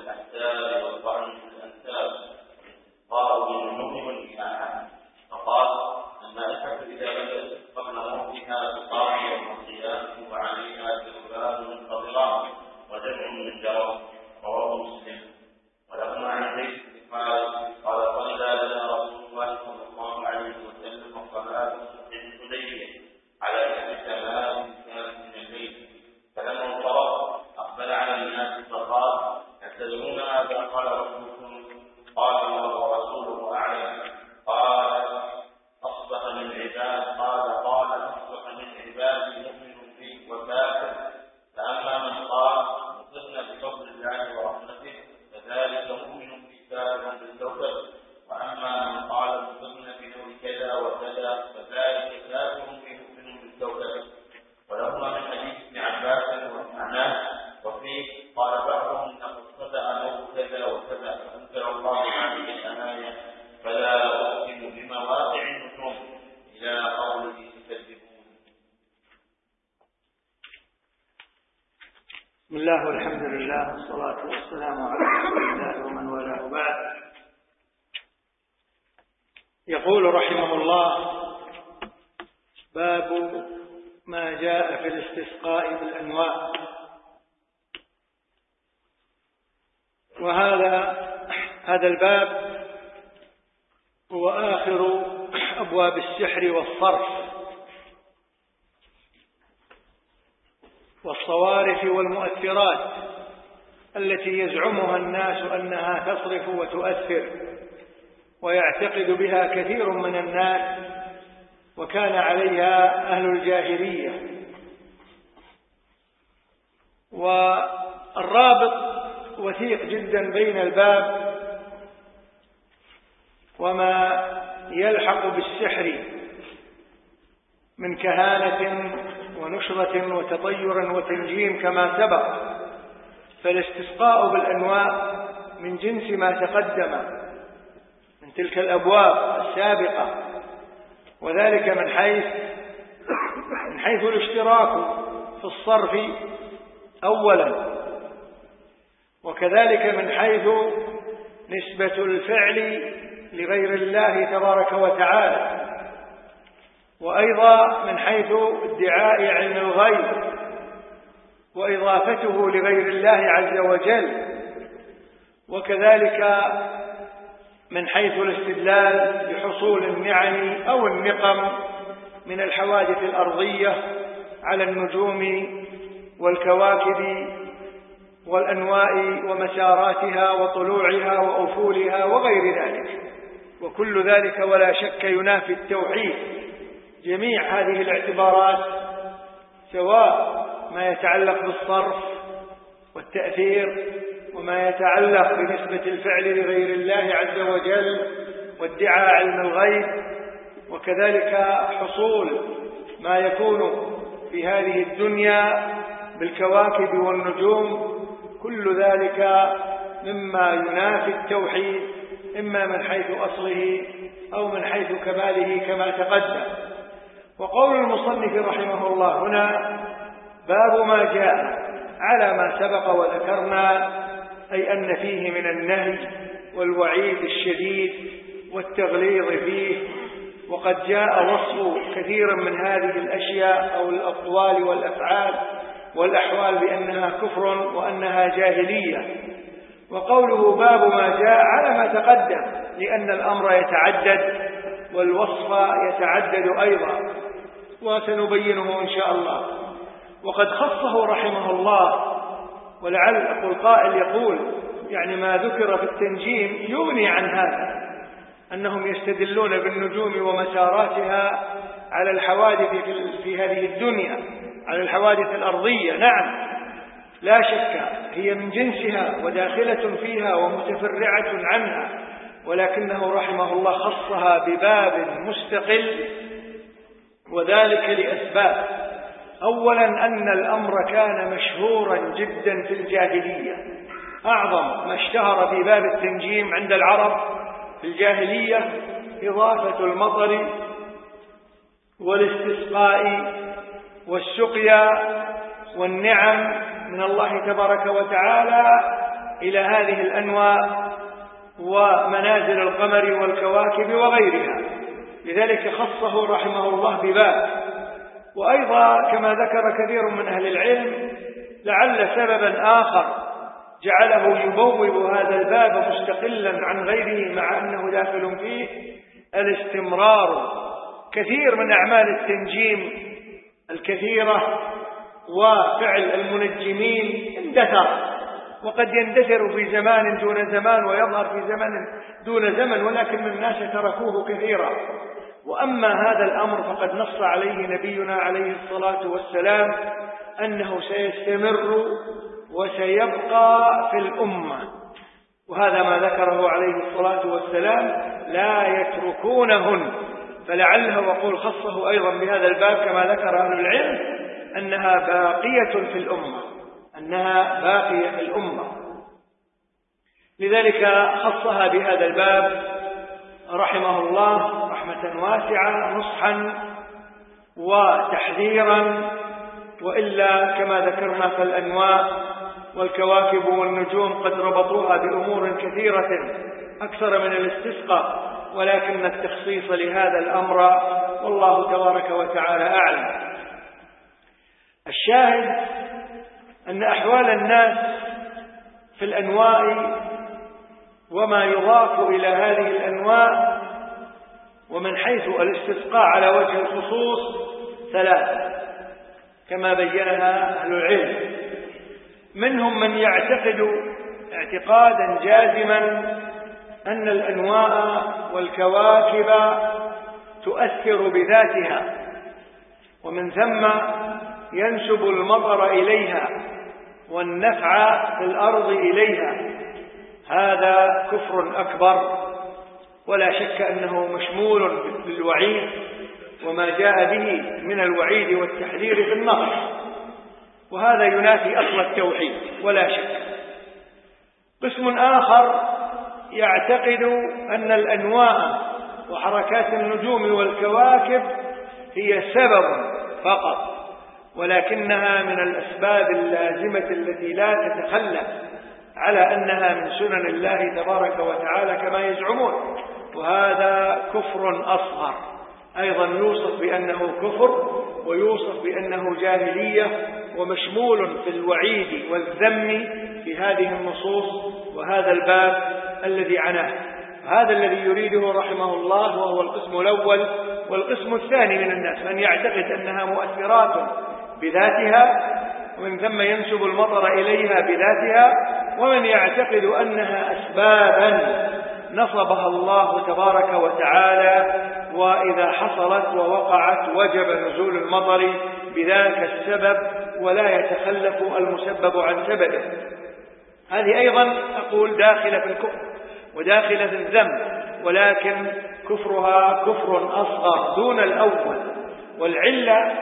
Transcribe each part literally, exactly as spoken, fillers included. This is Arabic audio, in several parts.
والأحساب والطعن في الأنساب والاستسقاء بالنوم والإيمان. فقال: الملائكة إذا بدأت قبل موتها تقام يوم القيامة وعليها ذربان من قطران ودمع من جرس. رواه مسلم. ولما عن زيد بن خالد قال: صلى لنا رسول الله صلى الله عليه وسلم صلاة الصبح الحديبية على كف سماء كانت من الليل، فلما انصرف أقبل على الناس فقال: أتدرون ماذا قال ربكم؟ قال: الله ورسوله أعلم. قال: أصبح من عباد قال قال أصبح من عبادي مؤمن بي وكافر، فأما من قال مطرنا بفضل الله ورحمته فذلك مؤمن بي كافر بالكوكب، وأما من قال مطرنا بنور كذا وكذا فذلك كافر بي مؤمن بالكوكب. ولهما من حديث ابن عباس ومعناه. وفيه قال بعضهم لقد صدأ نور كذا وكذا، فأنزل الله هذه الآية: فلا أقسم بمواقع النجوم إلى قوله تكذبون. بسم الله والحمد لله والصلاة والسلام على رسول الله ومن والاه بعد. يقول رحمه الله: باب ما جاء في الاستسقاء بالأنواع. وهذا هذا الباب هو آخر أبواب السحر والصرف والصوارف والمؤثرات التي يزعمها الناس أنها تصرف وتؤثر، ويعتقد بها كثير من الناس، وكان عليها أهل الجاهلية. والرابط وثيق جدا بين الباب وما يلحق بالسحر من كهانة ونشرة وتطير وتنجيم كما سبق. فالاستسقاء بالأنواع من جنس ما تقدم من تلك الأبواب السابقة، وذلك من حيث من حيث الاشتراك في الصرف أولا، وكذلك من حيث نسبة الفعل لغير الله تبارك وتعالى، وأيضا من حيث ادعاء علم الغيب وإضافته لغير الله عز وجل، وكذلك من حيث الاستدلال بحصول النعم أو النقم من الحوادث الأرضية على النجوم والكواكب والأنواء ومساراتها وطلوعها وأفولها وغير ذلك. وكل ذلك ولا شك ينافي التوحيد. جميع هذه الاعتبارات سواء ما يتعلق بالصرف والتأثير وما يتعلق بنسبة الفعل لغير الله عز وجل وادعاء علم الغيب، وكذلك حصول ما يكون في هذه الدنيا بالكواكب والنجوم، كل ذلك مما ينافي التوحيد، إما من حيث أصله أو من حيث كماله كما تقدم. وقول المصنف رحمه الله هنا: باب ما جاء على ما سبق وذكرنا، أي أن فيه من النهي والوعيد الشديد والتغليظ فيه. وقد جاء وصف كثير من هذه الأشياء أو الأقوال والأفعال والأحوال بأنها كفر وأنها جاهلية. وقوله باب ما جاء على ما تقدم، لأن الأمر يتعدد والوصف يتعدد أيضا، وسنبينه إن شاء الله. وقد خصه رحمه الله، ولعل أقول قائل يقول يعني ما ذكر في التنجيم يغني عن هذا، أنهم يستدلون بالنجوم ومساراتها على الحوادث في هذه الدنيا، على الحوادث الأرضية. نعم لا شك هي من جنسها وداخلة فيها ومتفرعة عنها، ولكنه رحمه الله خصها بباب مستقل، وذلك لأسباب. أولا أن الأمر كان مشهورا جدا في الجاهلية. أعظم ما اشتهر في باب التنجيم عند العرب في الجاهلية إضافة المطر والاستسقاء والسقيا والنعم من الله تبارك وتعالى إلى هذه الأنواع ومنازل القمر والكواكب وغيرها، لذلك خصه رحمه الله بباب. وأيضا كما ذكر كثير من أهل العلم لعل سببا آخر جعله يبوب هذا الباب مستقلا عن غيره مع أنه داخل فيه الاستمرار. كثير من أعمال التنجيم الكثيرة وفعل المنجمين اندثر، وقد يندثر في زمان دون زمان ويظهر في زمن دون زمن، ولكن الناس تركوه كثيرا. وأما هذا الأمر فقد نص عليه نبينا عليه الصلاة والسلام أنه سيستمر وسيبقى في الأمة، وهذا ما ذكره عليه الصلاة والسلام لا يتركونهن، فلعله وقول خصه أيضا بهذا الباب كما ذكر أهل العلم أنها باقية في الأمة، أنها باقية في الأمة، لذلك خصها بهذا الباب رحمه الله رحمة واسعة نصحا وتحذيرا. وإلا كما ذكرنا فالأنواع والكواكب والنجوم قد ربطوها بأمور كثيرة أكثر من الاستسقاء، ولكن التخصيص لهذا الأمر والله تبارك وتعالى أعلم. الشاهد أن أحوال الناس في الأنواع وما يضاف إلى هذه الأنواع ومن حيث الاستسقاء على وجه الخصوص ثلاثة كما بينها أهل العلم. منهم من يعتقد اعتقادا جازما أن الأنواع والكواكب تؤثر بذاتها، ومن ثم ينسب المطر إليها والنفع في الأرض إليها. هذا كفر أكبر، ولا شك أنه مشمول بالوعيد وما جاء به من الوعيد والتحذير في النص، وهذا ينافي أصل التوحيد ولا شك. قسم آخر يعتقد أن الأنواع وحركات النجوم والكواكب هي سبب فقط، ولكنها من الأسباب اللازمة التي لا تتخلى، على أنها من سنن الله تبارك وتعالى كما يزعمون، وهذا كفر أصغر أيضا يوصف بأنه كفر ويوصف بأنه جاهلية، ومشمول في الوعيد والذم في هذه النصوص وهذا الباب الذي عناه. هذا الذي يريده رحمه الله، وهو القسم الأول. والقسم الثاني من الناس من يعتقد أنها مؤثرات بذاتها ومن ثم ينسب المطر إليها بذاتها، ومن يعتقد أنها أسبابا نصبها الله تبارك وتعالى، وإذا حصلت ووقعت وجب نزول المطر بذاك السبب ولا يتخلف المسبب عن سببه. هذه أيضا أقول داخلة في الكفر وداخلة في الذنب، ولكن كفرها كفر أصغر دون الأول. والعلة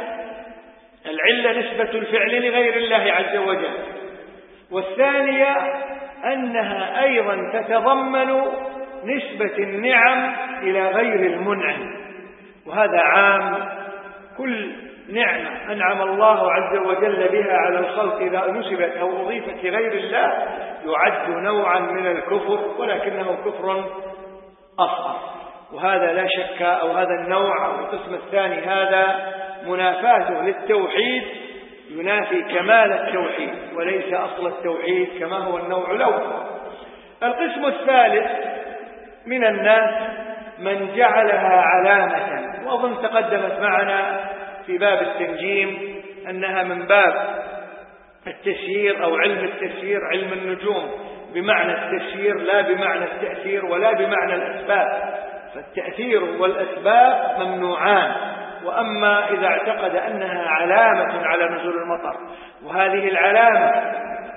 العلة نسبة الفعل لغير الله عز وجل، والثانية أنها أيضا تتضمن نسبة النعم إلى غير المنعم، وهذا عام. كل نعمة أنعم الله عز وجل بها على الخلق إذا نسبت أو أضيفت لغير الله يعد نوعا من الكفر، ولكنه كفر أصغر. وهذا لا شك، أو هذا النوع أو القسم الثاني هذا منافاته للتوحيد، ينافي كمال التوحيد وليس أصل التوحيد كما هو النوع الأول. القسم الثالث من الناس من جعلها علامة، وأظن تقدمت معنا في باب التنجيم أنها من باب التسيير أو علم التسيير، علم النجوم بمعنى التسيير لا بمعنى التأثير ولا بمعنى الأسباب، فالتأثير والأسباب ممنوعان. وأما إذا اعتقد أنها علامة على نزول المطر، وهذه العلامة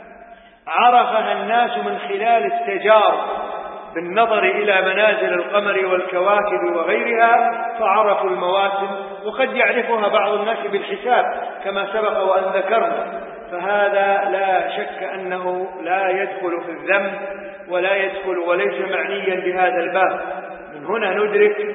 عرفها الناس من خلال التجارب بالنظر إلى منازل القمر والكواكب وغيرها فعرفوا المواسم، وقد يعرفها بعض الناس بالحساب كما سبق وأن ذكرنا، فهذا لا شك أنه لا يدخل في الذنب ولا يدخل وليس معنيا بهذا الباب. من هنا ندرك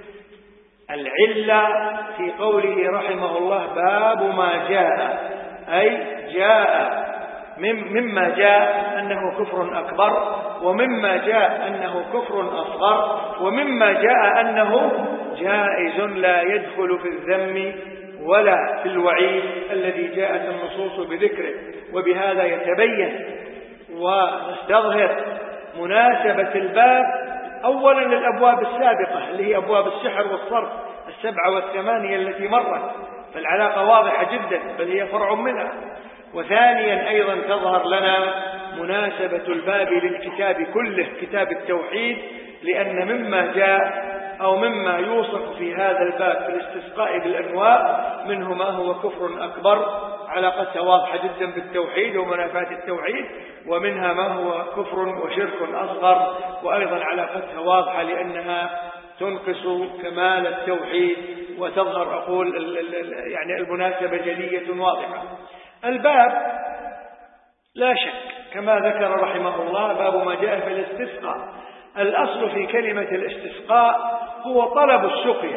العلة في قوله رحمه الله باب ما جاء، أي جاء مما جاء أنه كفر أكبر، ومما جاء أنه كفر أصغر، ومما جاء أنه جائز لا يدخل في الذم ولا في الوعيد الذي جاءت النصوص بذكره. وبهذا يتبين ونستظهر مناسبة الباب أولا للأبواب السابقة اللي هي أبواب السحر والصرف السبعة والثمانية التي مرت، فالعلاقة واضحة جدا بل هي فرع منها. وثانيا أيضا تظهر لنا مناسبة الباب للكتاب كله، كتاب التوحيد، لأن مما جاء أو مما يوصف في هذا الباب في الاستسقاء بالأنواع منه ما هو كفر أكبر، علاقتها واضحة جدا بالتوحيد ومنافاة التوحيد، ومنها ما هو كفر وشرك أصغر، وأيضا علاقتها واضحة لأنها تنقص كمال التوحيد وتظهر أقول يعني المناسبة جلية واضحة. الباب لا شك كما ذكر رحمه الله باب ما جاء في الاستسقاء. الأصل في كلمة الاستسقاء هو طلب السقيا،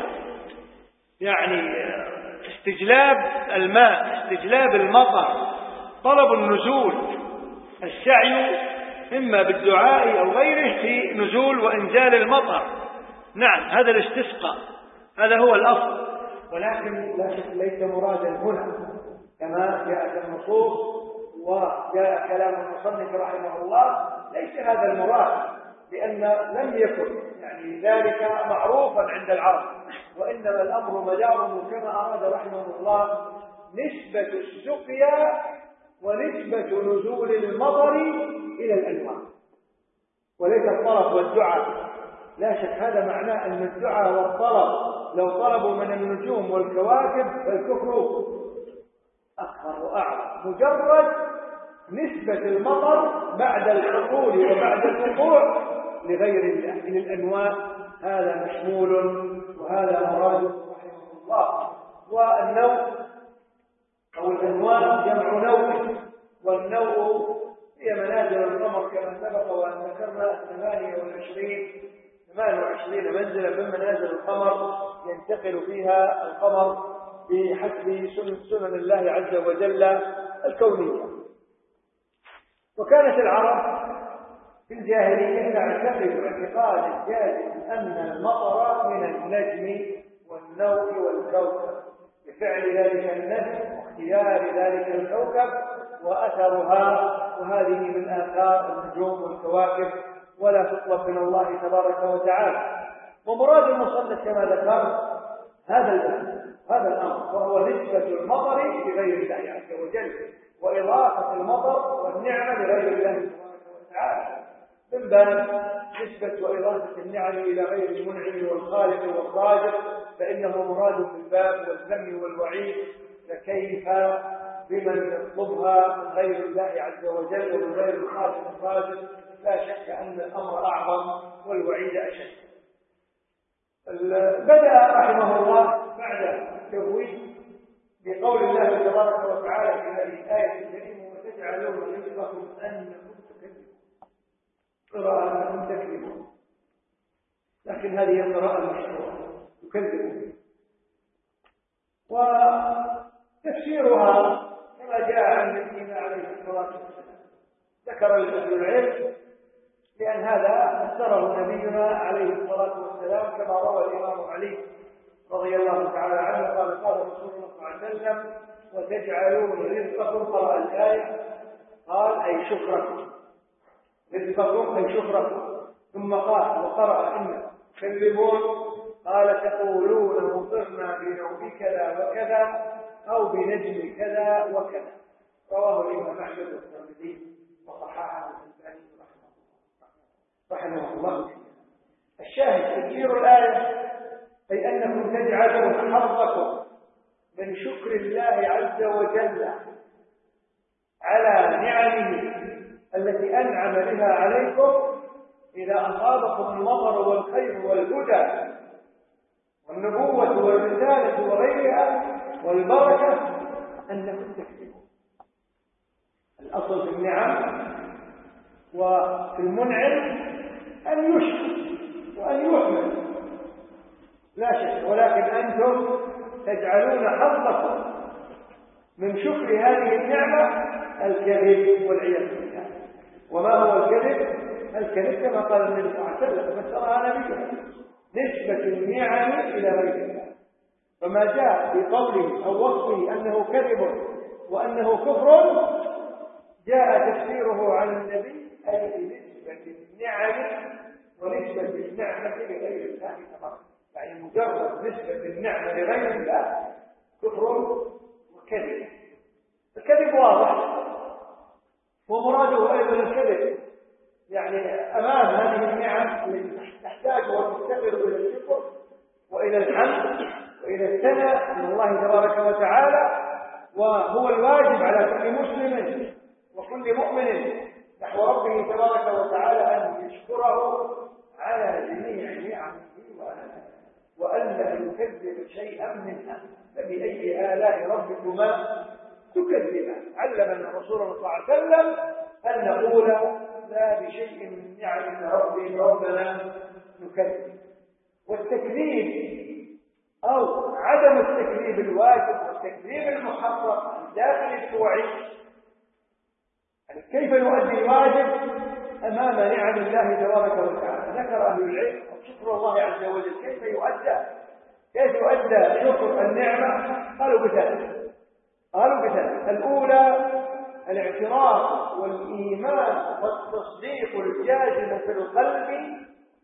يعني استجلاب الماء، استجلاب المطر، طلب النزول، السعي إما بالدعاء أو غيره في نزول وإنزال المطر. نعم هذا الاستسقاء، هذا هو الأصل، ولكن لا شك ليس مرادا هنا كما جاءت النصوص وجاء كلام المصنف رحمه الله، ليس هذا المراد، لأن لم يكن يعني ذلك معروفا عند العرب، وإنما الأمر مداره كما أراد رحمه الله نسبة السقيا ونسبة نزول المطر إلى الأنواع وليس الطلب والدعاء. لا شك هذا معناه أن الدعاء والطلب لو طلبوا من النجوم والكواكب فالكفر أكبر وأعظم. مجرد نسبة المطر بعد الحصول وبعد الوقوع لغير الله من الأنواع هذا مشمول وهذا مراد رحمه الله. والنوع أو الأنواع جمع نوع، والنوع هي منازل القمر كما سبق وأن ذكرنا ثمانية وعشرين ثمان وعشرين منزلة من منازل القمر ينتقل فيها القمر بحسب سنن الله عز وجل الكونية. وكانت العرب في الجاهلية تعتقد اعتقادا جازما أن المطر من النجم والنوء والكوكب بفعل ذلك النجم واختيار ذلك الكوكب وأثرها، وهذه من آثار النجوم والكواكب ولا تطلب من الله تبارك وتعالى. ومراد المصنف كما ذكرت هذا الأمر هذا الأمر وهو نسبة المطر لغير الله عز وجل وإضافة المطر والنعمة لغير الله تبارك وتعالى، من باب نسبة وإضافة النعم إلى غير المنعم والخالق والرازق فإنه مراد بالباب والذم والوعيد، فكيف بمن يطلبها من غير الله عز وجل ومن غير الخالق الرازق؟ لا شك أن الأمر أعظم والوعيد أشد. بدأ رحمه الله بعد التبويب بقول الله تبارك وتعالى في هذه الآية الكريمة وتجعلون رزقكم أنكم تكذبون، قراءة أنكم تكذبون، لكن هذه القراءة المشهورة تكذبون. وتفسيرها كما جاء عن نبينا عليه الصلاة والسلام ذكر أهل العلم لأن هذا فسره نبينا عليه الصلاة والسلام كما روى الإمام علي رضي الله تعالى عنه قال قال رسول الله صلى الله عليه وسلم وتجعلون رزقكم، قرأ الآية قال أي شكركم، رزقكم أي شكركم، ثم قال وقرأ إن تكذبون قال تقولون مطرنا بنوم كذا وكذا أو بنجم كذا وكذا، رواه الإمام أحمد والترمذي وصححه الألباني رحمه الله. الشاهد تفسير الآية أي أنكم تجعلون حظكم من شكر الله عز وجل على نعمه التي أنعم بها عليكم إذا أصابكم المطر والخير والهدى والنبوة والرسالة وغيرها والبركة أنكم تكذبون. الأصل في النعم وفي المنعم أن يشكر وأن يحمد لا شك، ولكن أنتم تجعلون حظكم من شكر هذه النعمة الكذب والعياذ بالله. وما هو الكذب؟ الكذب كما قال النبي صلى الله عليه وسلم فسرها نبيه نسبة النعم إلى غير الله. فما جاء في قوله أو وصفه أنه كذب وأنه كفر جاء تفسيره عن النبي أي بنسبة النعم ونسبة النعمة لغير الله تبارك. يعني مجرد نسبة النعمة لغير الله كفر وكذب. الكذب واضح ومراده أيضا الكذب يعني أمام هذه النعم التي تحتاج وتفتقر إلى الشكر وإلى الحمد وإلى الثناء من الله تبارك وتعالى. وهو الواجب على كل مسلم وكل مؤمن نحو ربه تبارك وتعالى أن يشكره على جميع نعمه وألا يكذب شيئا منها. فبأي آلاء ربكما تكذبان؟ علمنا الرسول صلى الله عليه وسلم أن نقول لا بشيء من نعم ربي ربنا نكذب. والتكذيب أو عدم التكذيب الواجب والتكذيب المحرم داخل التوعي يعني كيف نؤدي الواجب أمام نعم الله تبارك وتعالى. ذكر أهل العلم شكر الله عز وجل كيف يؤدى كيف يؤدى شكر النعمة. قالوا بثلاث قالوا بثلاث الأولى الاعتراف والإيمان والتصديق الجازم في القلب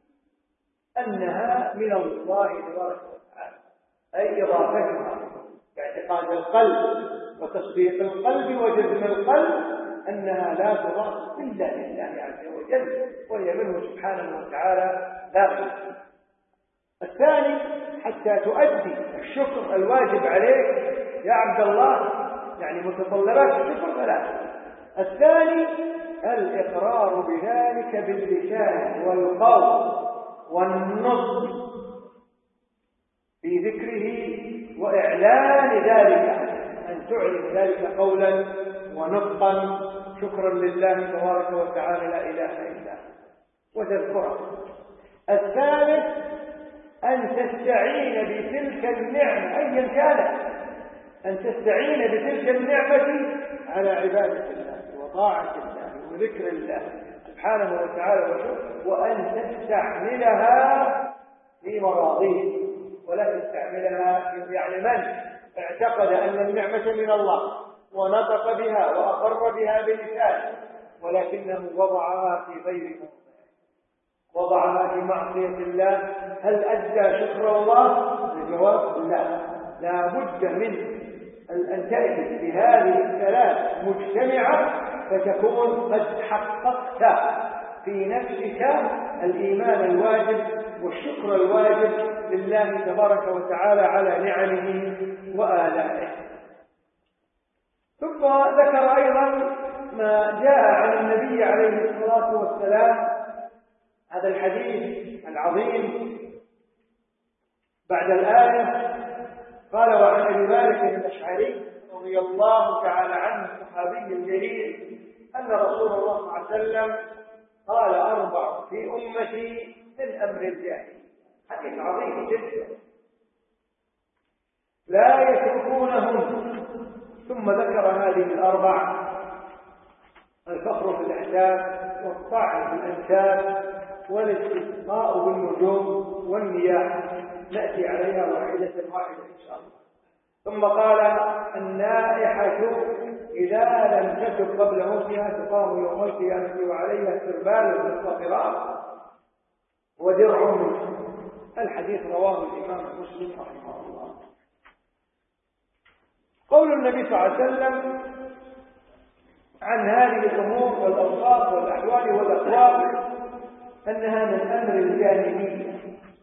أنها من الله تبارك وتعالى أي إضافتها باعتقاد القلب وتصديق القلب وجزم القلب أنها لا تضاف إلا لله عز وجل وهي منه سبحانه وتعالى لا غير. الثاني حتى تؤدي الشكر الواجب عليك يا عبد الله يعني متطلبات الشكر ثلاثة. الثاني الإقرار بذلك باللسان والقول والنطق في ذكره وإعلان ذلك أن تعلن ذلك قولا ونطقا شكرا لله تبارك وتعالى لا إله إلا هو وتذكره. الثالث أن تستعين بتلك النعمة أيا كانت أن تستعين بتلك النعمة على عبادة الله وطاعة الله وذكر الله سبحانه وتعالى وشكره وأن تستعملها في مراضيه ولا تستعملها يعني من اعتقد أن النعمة من الله ونطق بها وأقر بها بلسانه ولكنه وضعها في غير موضعه وضعها في معصية الله هل أدى شكر الله؟ الجواب لا. لا بد من أن تأتي بهذه الثلاث مجتمعة فتكون قد حققت في نفسك الإيمان الواجب والشكر الواجب لله تبارك وتعالى على نعمه وآلائه. ثم ذكر أيضا ما جاء عن النبي عليه الصلاة والسلام هذا الحديث العظيم بعد الآية. قال وعن أبي مالك الأشعري رضي الله تعالى عنه الصحابي الجليل أن رسول الله صلى الله عليه وسلم قال أربع في أمتي من أمر الجاهلية. حديث عظيم جدا لا يتركونهم. ثم ذكر هذه الأربع الفخر في الأحساب والطعن في الأنساب والاستسقاء بالنجوم والمياه نأتي عليها واحدة واحدة إن شاء الله. ثم قال النائحة إذا لم تتب قبل موتها تقام يوم القيامة وعليها سربال مستطرات ودرع منه. الحديث رواه الإمام مسلم رحمه الله. قول النبي صلى الله عليه وسلم عن هذه الأمور والأوصاف والأحوال والأقوال أنها من أمر الجاهلية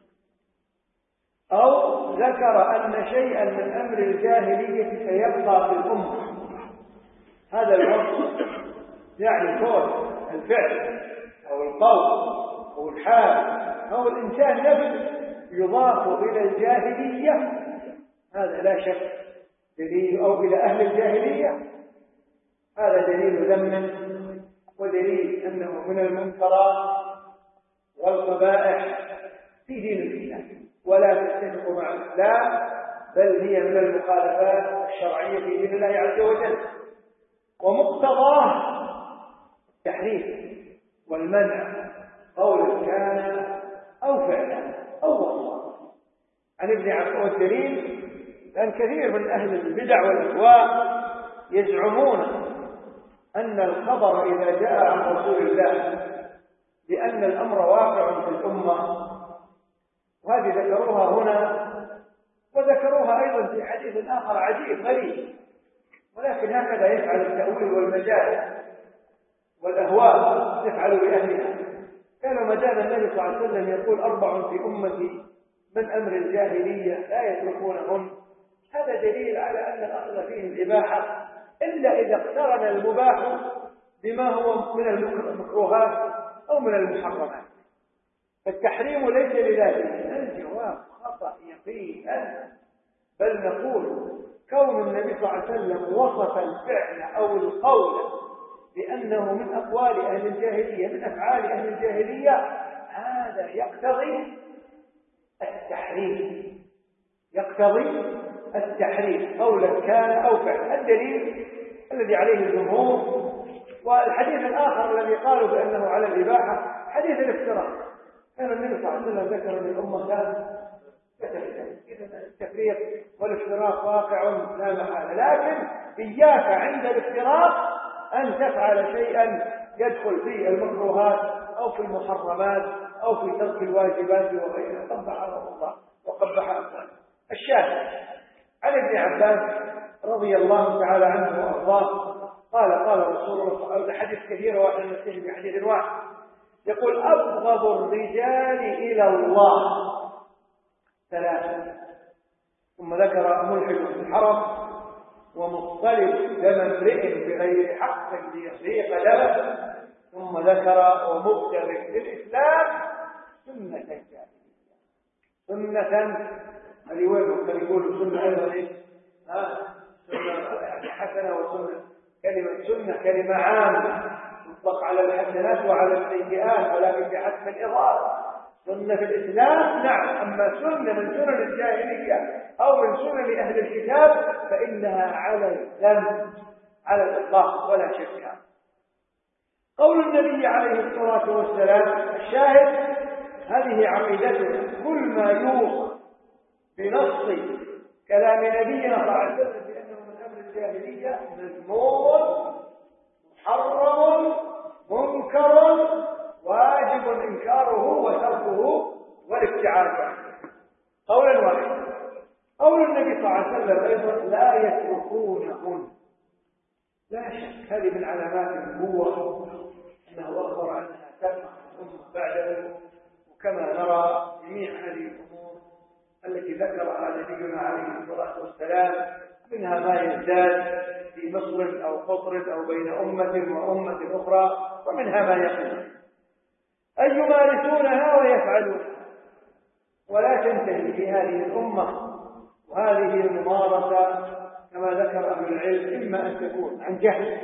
أو ذكر أن شيئا من أمر الجاهلية سيبقى في الأمة. هذا الوصف يعني كون الفعل أو القول أو الحال أو الإنسان نفسه يضاف إلى الجاهلية هذا لا شك دليل أو إلى أهل الجاهلية هذا دليل ذم ودليل أنه من المنكرات والقبائح في دين الإسلام ولا تتفق مع الإسلام بل هي من المخالفات الشرعية في دين الله عز وجل. ومقتضاه التحريم والمنع قول كان أو فعلا أو وصفا. عن ابن عباس والدليل أن كثير من أهل البدع والأهواء يزعمون أن الخبر إذا جاء عن رسول الله لأن الأمر واقع في الأمة، وهذه ذكروها هنا وذكروها أيضا في حديث آخر عجيب غريب، ولكن هكذا يفعل التأويل والمجال والأهواء تفعل بأهلها. كان مجال النبي صلى الله عليه وسلم يقول أربع في أمتي من أمر الجاهلية لا يتركونهن. هذا دليل على أن الأصل فيه الإباحة إلا إذا اقترن المباح بما هو من المكروهات أو من المحرمات. فالتحريم ليس لذاته. الجواب خطأ يقينا، بل نقول كون النبي صلى الله عليه وسلم وصف الفعل أو القول بأنه من أقوال أهل الجاهلية من أفعال أهل الجاهلية هذا يقتضي التحريم، يقتضي التحريم قولا كان أو فعلا. الدليل الذي عليه الجمهور والحديث الآخر الذي قالوا بأنه على الإباحة حديث الافتراق. كان النبي صلى الله عليه وسلم ذكر للأمة كان إذا التفريق والافتراق واقع لا محالة، لكن إياك عند الافتراق أن تفعل شيئا يدخل في المكروهات أو في المحرمات أو في ترك الواجبات وغيرها. قبحه الله وقبح أمثاله. الشاهد عن ابن عباس رضي الله تعالى عنه وأرضاه قال قال رسول الله صلى الله عليه وسلم، حديث كثير واحد نسيه بحديث واحد، يقول أبغض الرجال إلى الله ثلاثة، ثم ذكر ملحد في الحرم ومطلب دم امرئ بغير حق ليصيق دمه، ثم ذكر ومبتغي في الإسلام سنة الجاهلية. سنة هذه وين كان يقولوا سنة أيضا إيه؟ ها سنة يعني حسنة وسنة. كلمة سنة كلمة عامة تطلق على الحسنات وعلى السيئات، ولكن بحسب الإضافة. سنة في الإسلام نعم، أما سنة من سنن الجاهلية أو من سنن أهل الكتاب فإنها على الذنب على الإطلاق ولا شك. قول النبي عليه الصلاة والسلام الشاهد هذه عقيدته، كل ما يوصى بنص كلام نبينا صلى الله عليه وسلم بأنه من أمر الجاهلية مذموم محرم منكر واجب إنكاره وتركه والابتعاد عنه قولا واحدا. قول النبي صلى الله عليه وسلم أيضا لا يتركونهن، لا شك هذه من علامات النبوة أنه أخبر عنها تبقى الأمة بعده، وكما نرى جميع هذه الأمور التي ذكرها نبينا عليه الصلاة والسلام منها ما يزداد في مصر أو قطر أو بين أمة وأمة أخرى، ومنها ما يقل أن يمارسونها ويفعلون، ولا تنتهي في هذه الأمة. وهذه الممارسة كما ذكر أهل العلم إما أن تكون عن جهل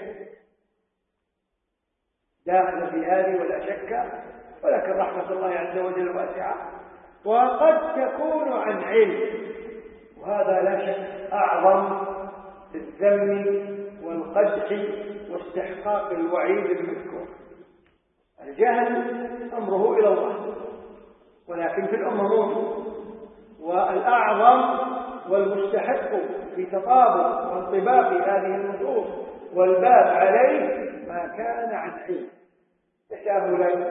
داخل في هذه ولا شك، ولكن رحمة الله عز وجل واسعة، وقد تكون عن علم، وهذا لا شك أعظم الذم والقدح واستحقاق الوعيد المذكور. الجهل أمره إلى الله، ولكن في الأمر والأعظم والمستحق في تطابق وانطباق هذه النصوص والباب عليه ما كان عن علم تساهلا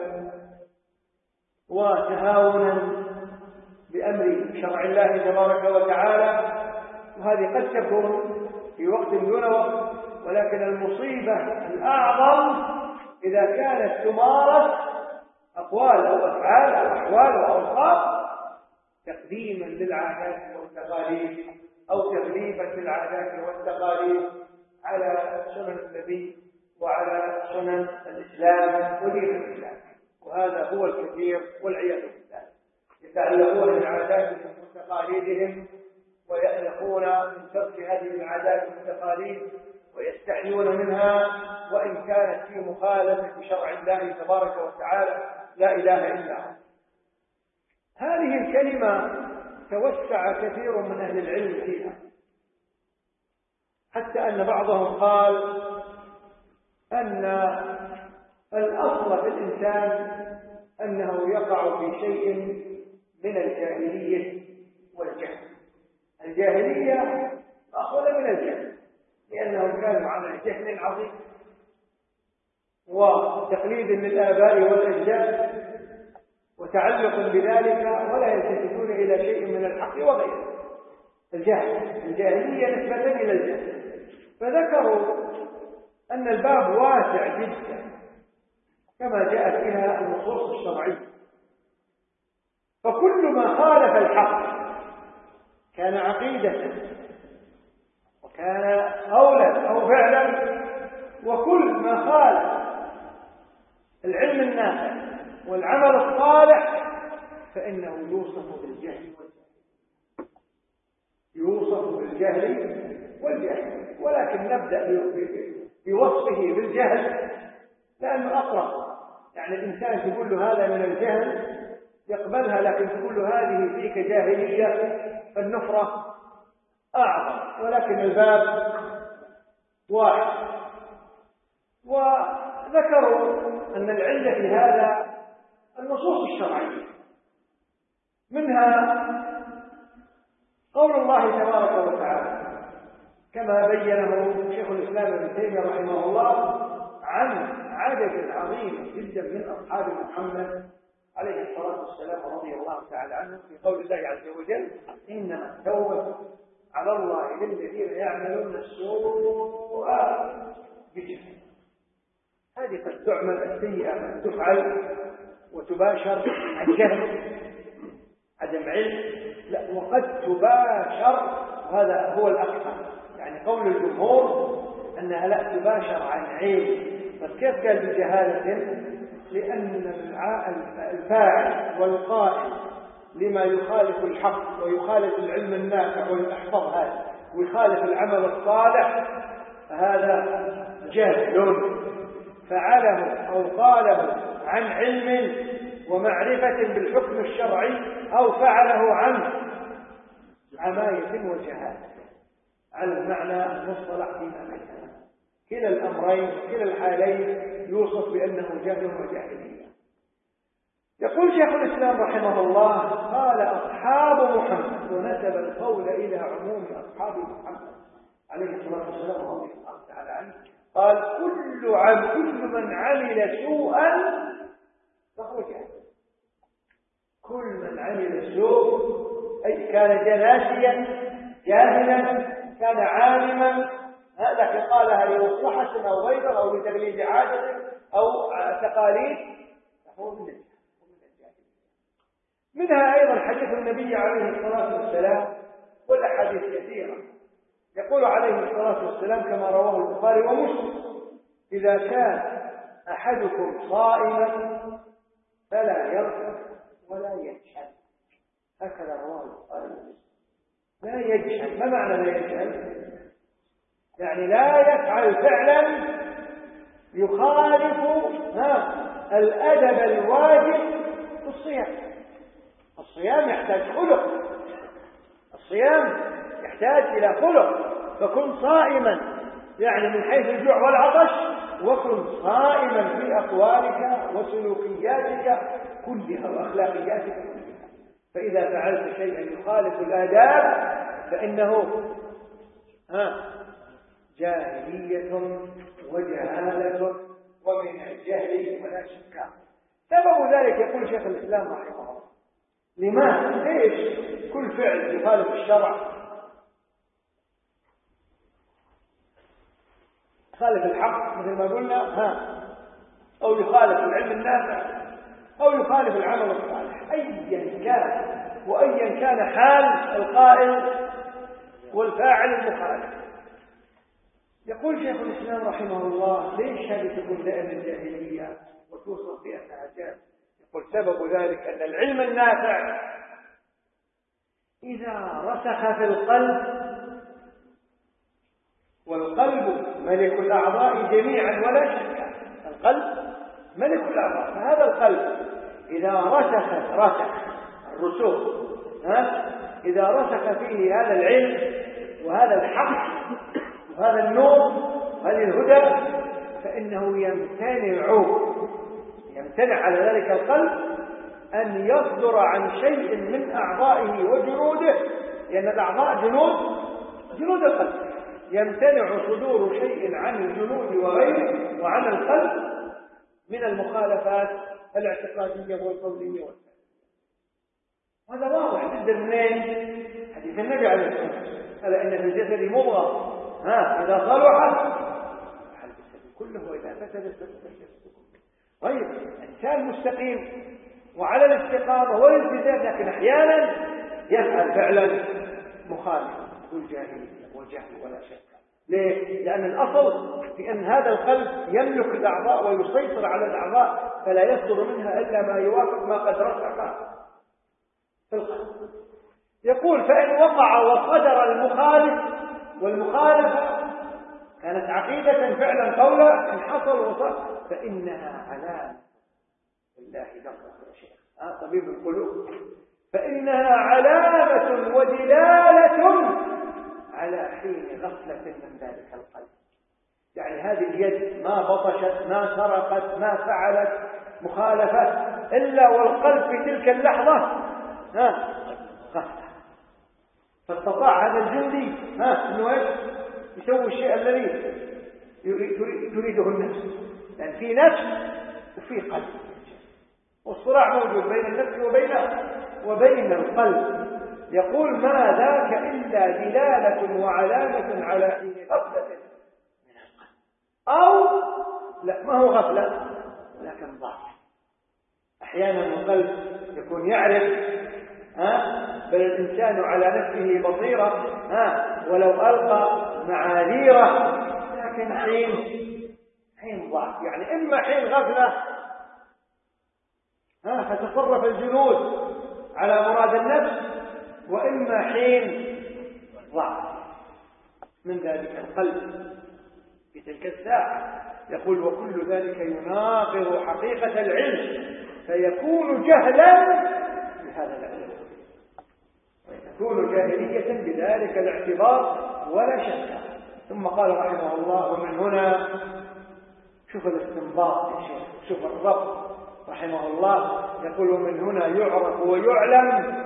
وتهاونا بأمر شرع الله تبارك وتعالى، وهذه قد تكون في وقت دون وقت، ولكن المصيبة الأعظم إذا كانت تمارس أقوال أو أفعال أو أحوال أو أوصاف تقديما للعادات والتقاليد أو تغليبا للعادات والتقاليد على سنن النبي وعلى سنن الإسلام ودين الإسلام. وهذا هو الكثير والعياذ بالله. يتعلقون بعاداتهم وتقاليدهم ويألفون من ترك هذه العادات والتقاليد ويستحيون منها، وإن كانت في مخالفة شرع الله تبارك وتعالى لا إله إلا هو. هذه الكلمة توسع كثير من أهل العلم فيها، حتى أن بعضهم قال أن الأصل في الإنسان أنه يقع في شيء من الجاهلية والجهل. الجاهلية أخذ من الجهل، لأنهم كانوا على جهل عظيم وتقليد للآباء والأجداد وتعلق بذلك، ولا يلتفتون إلى شيء من الحق وغيره. الجهل الجاهلية نسبة إلى الجهل. فذكروا أن الباب واسع جدا كما جاءت فيها النصوص الشرعية، فكل ما خالف الحق كان عقيدة وكان قولا أو فعلا، وكل ما خالف العلم النافع والعمل الصالح فإنه يوصف بالجهل والجهل يوصف بالجهل والجهل ولكن نبدأ بوصفه بالجهل لأنه أقرب. يعني الإنسان تقول له هذا من الجهل يقبلها، لكن تقول له هذه فيك جاهلية فالنفرة أعظم، ولكن الباب واحد. وذكروا أن العلة في هذا النصوص الشرعية، منها قول الله تبارك وتعالى كما بينه شيخ الإسلام ابن تيمية رحمه الله عن عدد عظيم جدا من أصحاب محمد عليه الصلاة والسلام رضي الله تعالى عنه في قول الله عز وجل: إنما التوبة على الله للذين يعملون السوء بجهل. هذه قد تعمل السيئة قد تفعل وتباشر عن جهل عدم علم، لا وقد تباشر، وهذا هو الأكثر. يعني قول الجمهور أنها لا تباشر عن علم. فكيف قال بجهالة؟ لأن الفاعل والقائل لما يخالف الحق ويخالف العلم النافع ويحفظ هذا ويخالف العمل الصالح فهذا جهل فعله أو قاله عن علم ومعرفة بالحكم الشرعي أو فعله عن عماية وجهالة على المعنى المصطلح فيما بيننا. كلا الأمرين كلا الحالين يوصف بأنه جهل وجاهلية. يقول شيخ الإسلام رحمه الله: قال أصحاب محمد، ونسب القول إلى عموم أصحاب محمد عليه الصلاة والسلام رضي الله تعالى عنه. قال: كل عم كل من عمل سوءا فهو جاهل. كل من عمل سوء أي كان جناسيا جاهلا كان عالما، لكن قالها لمصلحة أو غيره أو لتقليد عادة أو تقاليد فهو من الجاهل. منها أيضا حديث النبي عليه الصلاة والسلام والأحاديث كثيرة. يقول عليه الصلاة والسلام كما رواه البخاري ومسلم: إذا كان أحدكم صائما فلا يرفث ولا يجهل. هكذا رواه البخاري ومسلم. لا يجهل، ما معنى لا يجهل؟ يعني لا يفعل فعلا يخالف ها الأدب الواجب في الصيام. الصيام يحتاج خلق، الصيام يحتاج إلى خلق. فكن صائما يعني من حيث الجوع والعطش، وكن صائما في أقوالك وسلوكياتك كلها وأخلاقياتك كلها. فإذا فعلت شيئا يخالف الآداب فإنه ها جاهلية وجهالة ومن الجهل ولا شك. سبب ذلك يقول شيخ الإسلام رحمه الله: لماذا؟ ليش كل فعل يخالف الشرع يخالف الحق مثل ما قلنا ها أو يخالف العلم النافع أو يخالف العمل الصالح أيا كان، وأيا كان حال القائل والفاعل المخالف. يقول شيخ الإسلام رحمه الله: ليش هذه تكون دائما الجاهلية وتوصف بأنها جاهل؟ يقول: سبب ذلك أن العلم النافع إذا رسخ في القلب، والقلب ملك الأعضاء جميعا ولا شك، القلب ملك الأعضاء، فهذا القلب إذا رسخ رسخ الرسوخ ها إذا رسخ فيه هذا العلم وهذا الحق وهذا النور وهذه الهدى فإنه يمتنع يمتنع على ذلك القلب أن يصدر عن شيء من أعضائه وجنوده، لأن الأعضاء جنود جنود القلب، يمتنع صدور شيء عن الجنود وغيره وعن القلب من المخالفات الاعتقادية والقولية والفعلية. هذا واضح جدا منين؟ حديث النبي عليه الصلاة والسلام ألا إن في الجسد مضغة ها إذا صلحت صلح الجسد كله وإذا فسدت فسد الجسد كله. طيب إنسان مستقيم وعلى الاستقامة والالتزام، لكن أحيانا يفعل فعلا مخالف والجاهلية والجهل ولا شك. ليه؟ لأن الأصل في أن هذا القلب يملك الأعضاء ويسيطر على الأعضاء، فلا يصدر منها إلا ما يوافق ما قد رسخ في القلب. يقول فإن وقع وصدر المخالف، والمخالف كانت عقيدة فعلا قولا، إن حصل وصل فإنها علامة لله دقة يا شيخ آه طبيب القلوب، فإنها علامة ودلالة على حين غفلة من ذلك القلب. يعني هذه اليد ما بطشت ما سرقت ما فعلت مخالفة إلا والقلب في تلك اللحظة ها غفلة، فاستطاع هذا الجندي ها انه ايش يسوي الشيء الذي تريده النفس، لأن في نفس وفي قلب، والصراع موجود بين النفس وبين وبين القلب. يقول ما ذاك إلا دلالة وعلامة على حين غفلة من القلب، أو لا ما هو غفلة لكن ضعف. أحيانا القلب يكون يعرف ها بل الإنسان على نفسه بصيرة ها ولو ألقى معاذيره، لكن حين حين ضعف، يعني إما حين غفلة ها فتصرف الجنود على مراد النفس، وإما حين ضعف من ذلك القلب في تلك الساعة. يقول وكل ذلك يناقض حقيقة العلم فيكون جهلا بهذا العلم، ويكون جاهلية بذلك الاعتبار ولا شك. ثم قال رحمه الله ومن هنا، شوف الاستنباط يا شيخ، شوف الرب رحمه الله يقول ومن هنا يعرف ويعلم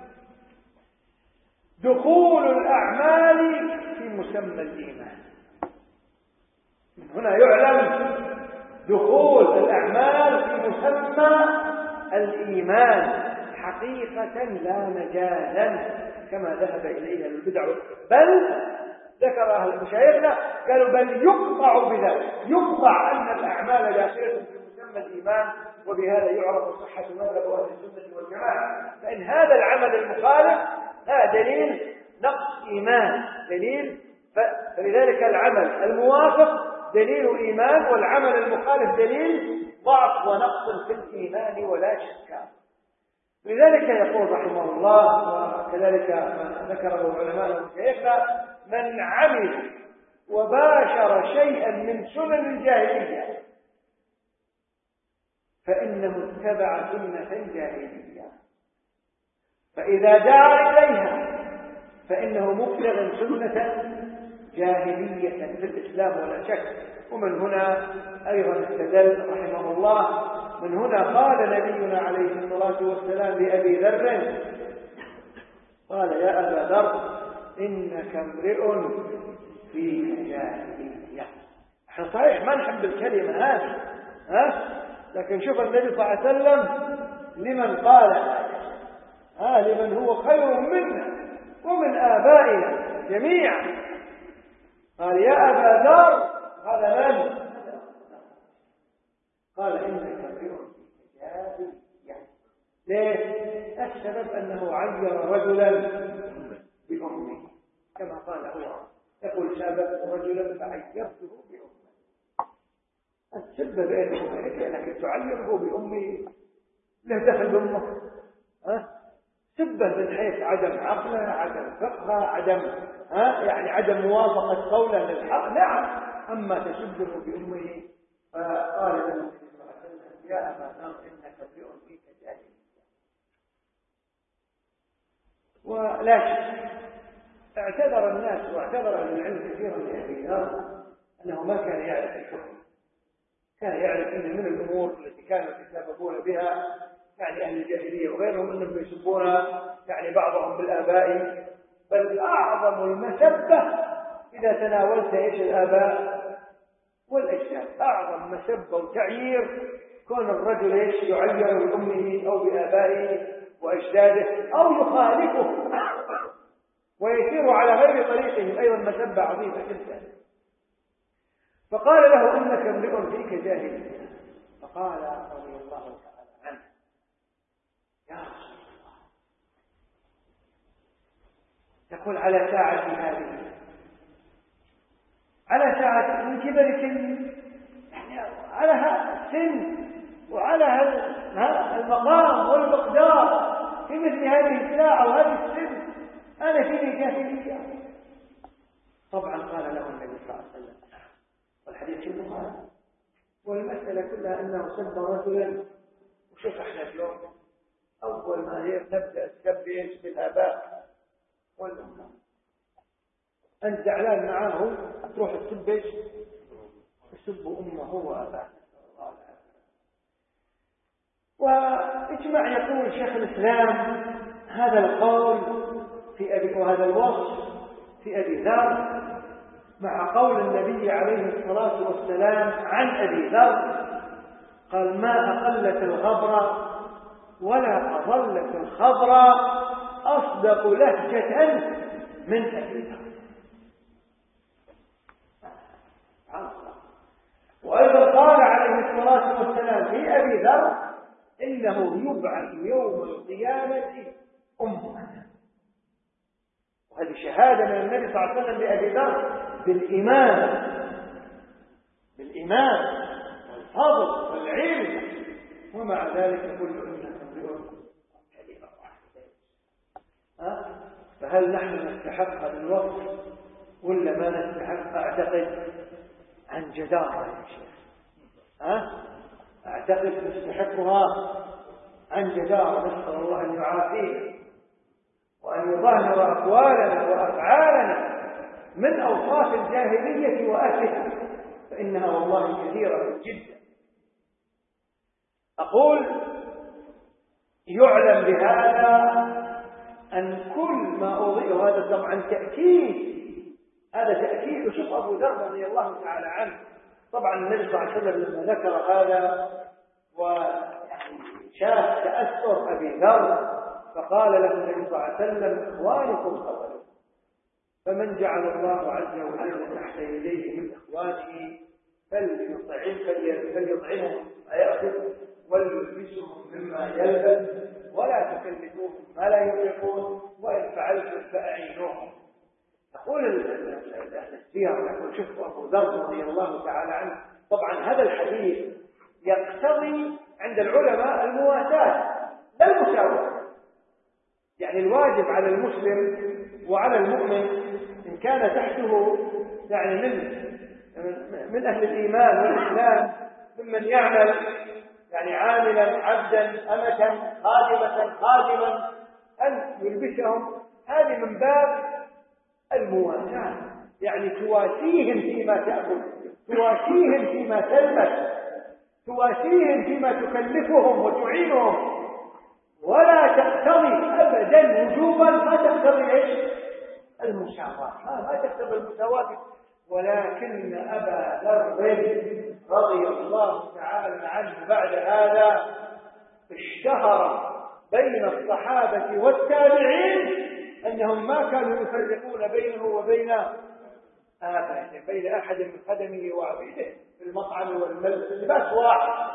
دخول الأعمال في مسمى الإيمان. من هنا يعلم دخول الأعمال في مسمى الإيمان حقيقة لا مجالا كما ذهب إليه البدع، بل ذكر أهل مشايخنا قالوا بل يقطع بذلك، يقطع أن الأعمال داخلة في مسمى الإيمان، وبهذا يعرف صحة مذهب أهل السنة والجماعة. فإن هذا العمل المخالف هذا دليل نقص إيمان، دليل فلذلك العمل الموافق دليل إيمان، والعمل المخالف دليل ضعف ونقص في الإيمان ولا شك. لذلك يقول رحمه الله وكذلك ما ذكره علماء وشيخنا من عمل وباشر شيئا من سنن الجاهلية فإنه اتبع سنة جاهلية، فإذا دعا إليها فإنه مبلغ سنة جاهلية في الإسلام ولا شك. ومن هنا أيضا استدل رحمه الله، من هنا قال نبينا عليه الصلاة والسلام لأبي ذر قال يا أبا ذر إنك امرئ فيك جاهلية. احنا صحيح ما نحب الكلمة هذه ها، لكن شوف النبي صلى الله عليه وسلم لمن قال ها لمن هو خير منا ومن آبائنا جميعا، قال يا أبا ذر هذا من؟ قال إنك امرئ فيك جاهلية. ليه؟ السبب أنه عير رجلا بأمه كما قال هو يقول سابقت رجلا فعيرته بأمه. السبب بينه وبينك لكن تعيره بأمه له دخل بأمه ها؟ سبه من حيث عدم عقله عدم فقهه عدم ها يعني عدم موافقة قوله للحق نعم، أما تسبه بأمه فقال له النبي صلى الله عليه وسلم يا أبا ذر إنك امرئ فيك جاهلية. ولا شك اعتذر الناس واعتذر أهل العلم كثيرا لأبي ذر أنه ما كان يعرف الحكم، كان يعرف أن من الأمور التي كانوا يتسابقون بها يعني أهل الجاهلية وغيرهم أنهم يسبون يعني بعضهم بالآباء، بل أعظم المسبة إذا تناولت إيش الآباء والأجداد، أعظم مسبة وتعيير كون الرجل إيش يعير بأمه أو بآبائه وأجداده أو يخالفه ويسير على غير طريقه، أيضا مسبة عظيمة جدا. فقال له إنك امرئ فيك جاهلية. فقال رضي الله تعالى عنه يا رسول الله تقول على ساعتي هذه، على ساعة من كبر سني، يعني على السن وعلى المقام والمقدار في مثل هذه الساعة وهذه السن أنا فيني جاهلية. طبعا قال له النبي صلى الله عليه وسلم والحديث في البخاري، والمسألة كلها أنه سب رجلا. وشوف احنا اليوم أول ما هي تبدأ السب ايش بالآباء والأمة، أنت زعلان معاه تروح تسب ايش؟ تسب أمه وأباه. وإجمع يقول شيخ الإسلام هذا القول في أبي وهذا الوصف في أبي ذر مع قول النبي عليه الصلاة والسلام عن أبي ذر قال ما أقلت الغبر ولا أظلت الخبر أصدق لهجة من أبي ذر. وأيضا قال عليه الصلاة والسلام في أبي ذر إنه يبعث يوم القيامة أمة. وهذه شهادة من النبي صلى الله عليه وسلم لأبي ذر بالإيمان بالإيمان والفضل والعلم، ومع ذلك كل إنك امرئ كلمة واحدة. فهل نحن نستحق هذا الوصف ولا ما نستحق؟ أعتقد عن جدارة يا شيخ، ها أعتقد نستحقها عن جدارة. نسأل الله أن يعافينا وأن يظاهر أقوالنا وأفعالنا من أوصاف الجاهلية وأهلها، فإنها والله كثيرة جدا. أقول يعلم بهذا أن كل ما أضيء هذا طبعا تأكيد، هذا تأكيد. وشوف أبو ذر رضي الله تعالى عنه، طبعا النبي صلى الله عليه وسلم لما ذكر هذا وشاف تأثر أبي ذر فقال له النبي صلى الله عليه وسلم إخوانكم أولكم، فمن جعل الله عز وجل تحت يديه من إخوانه فليطعم فليطعمهم ما يأكل وليلبسهم مما يلبس ولا تكلفوهم ما لا يطيقون وإن فعلتم فأعينوهم. يقول السير يقول شوف أبو ذر رضي الله تعالى عنه، طبعا هذا الحديث يقتضي عند العلماء المواساة لا المساواة. يعني الواجب على المسلم وعلى المؤمن إن كان تحته يعني من من أهل الإيمان والإسلام ممن يعمل يعني عاملا عبدا أمة خادمة خادما أن يلبسهم، هذه من باب المواساة، يعني تواسيهم فيما تأكل، تواسيهم فيما تلبس، تواسيهم فيما تكلفهم وتعينهم، ولا تقتضي أبدا وجوبا ما تقتضي إيش؟ المساواة، ما تقتضي المساواة. ولكن أبا ذر رضي الله تعالى عنه بعد هذا اشتهر بين الصحابة والتابعين أنهم ما كانوا يفرقون بينه وبين آبائه، بين أحد من خدمه وعبيده في المطعم والملبس، اللباس واحد.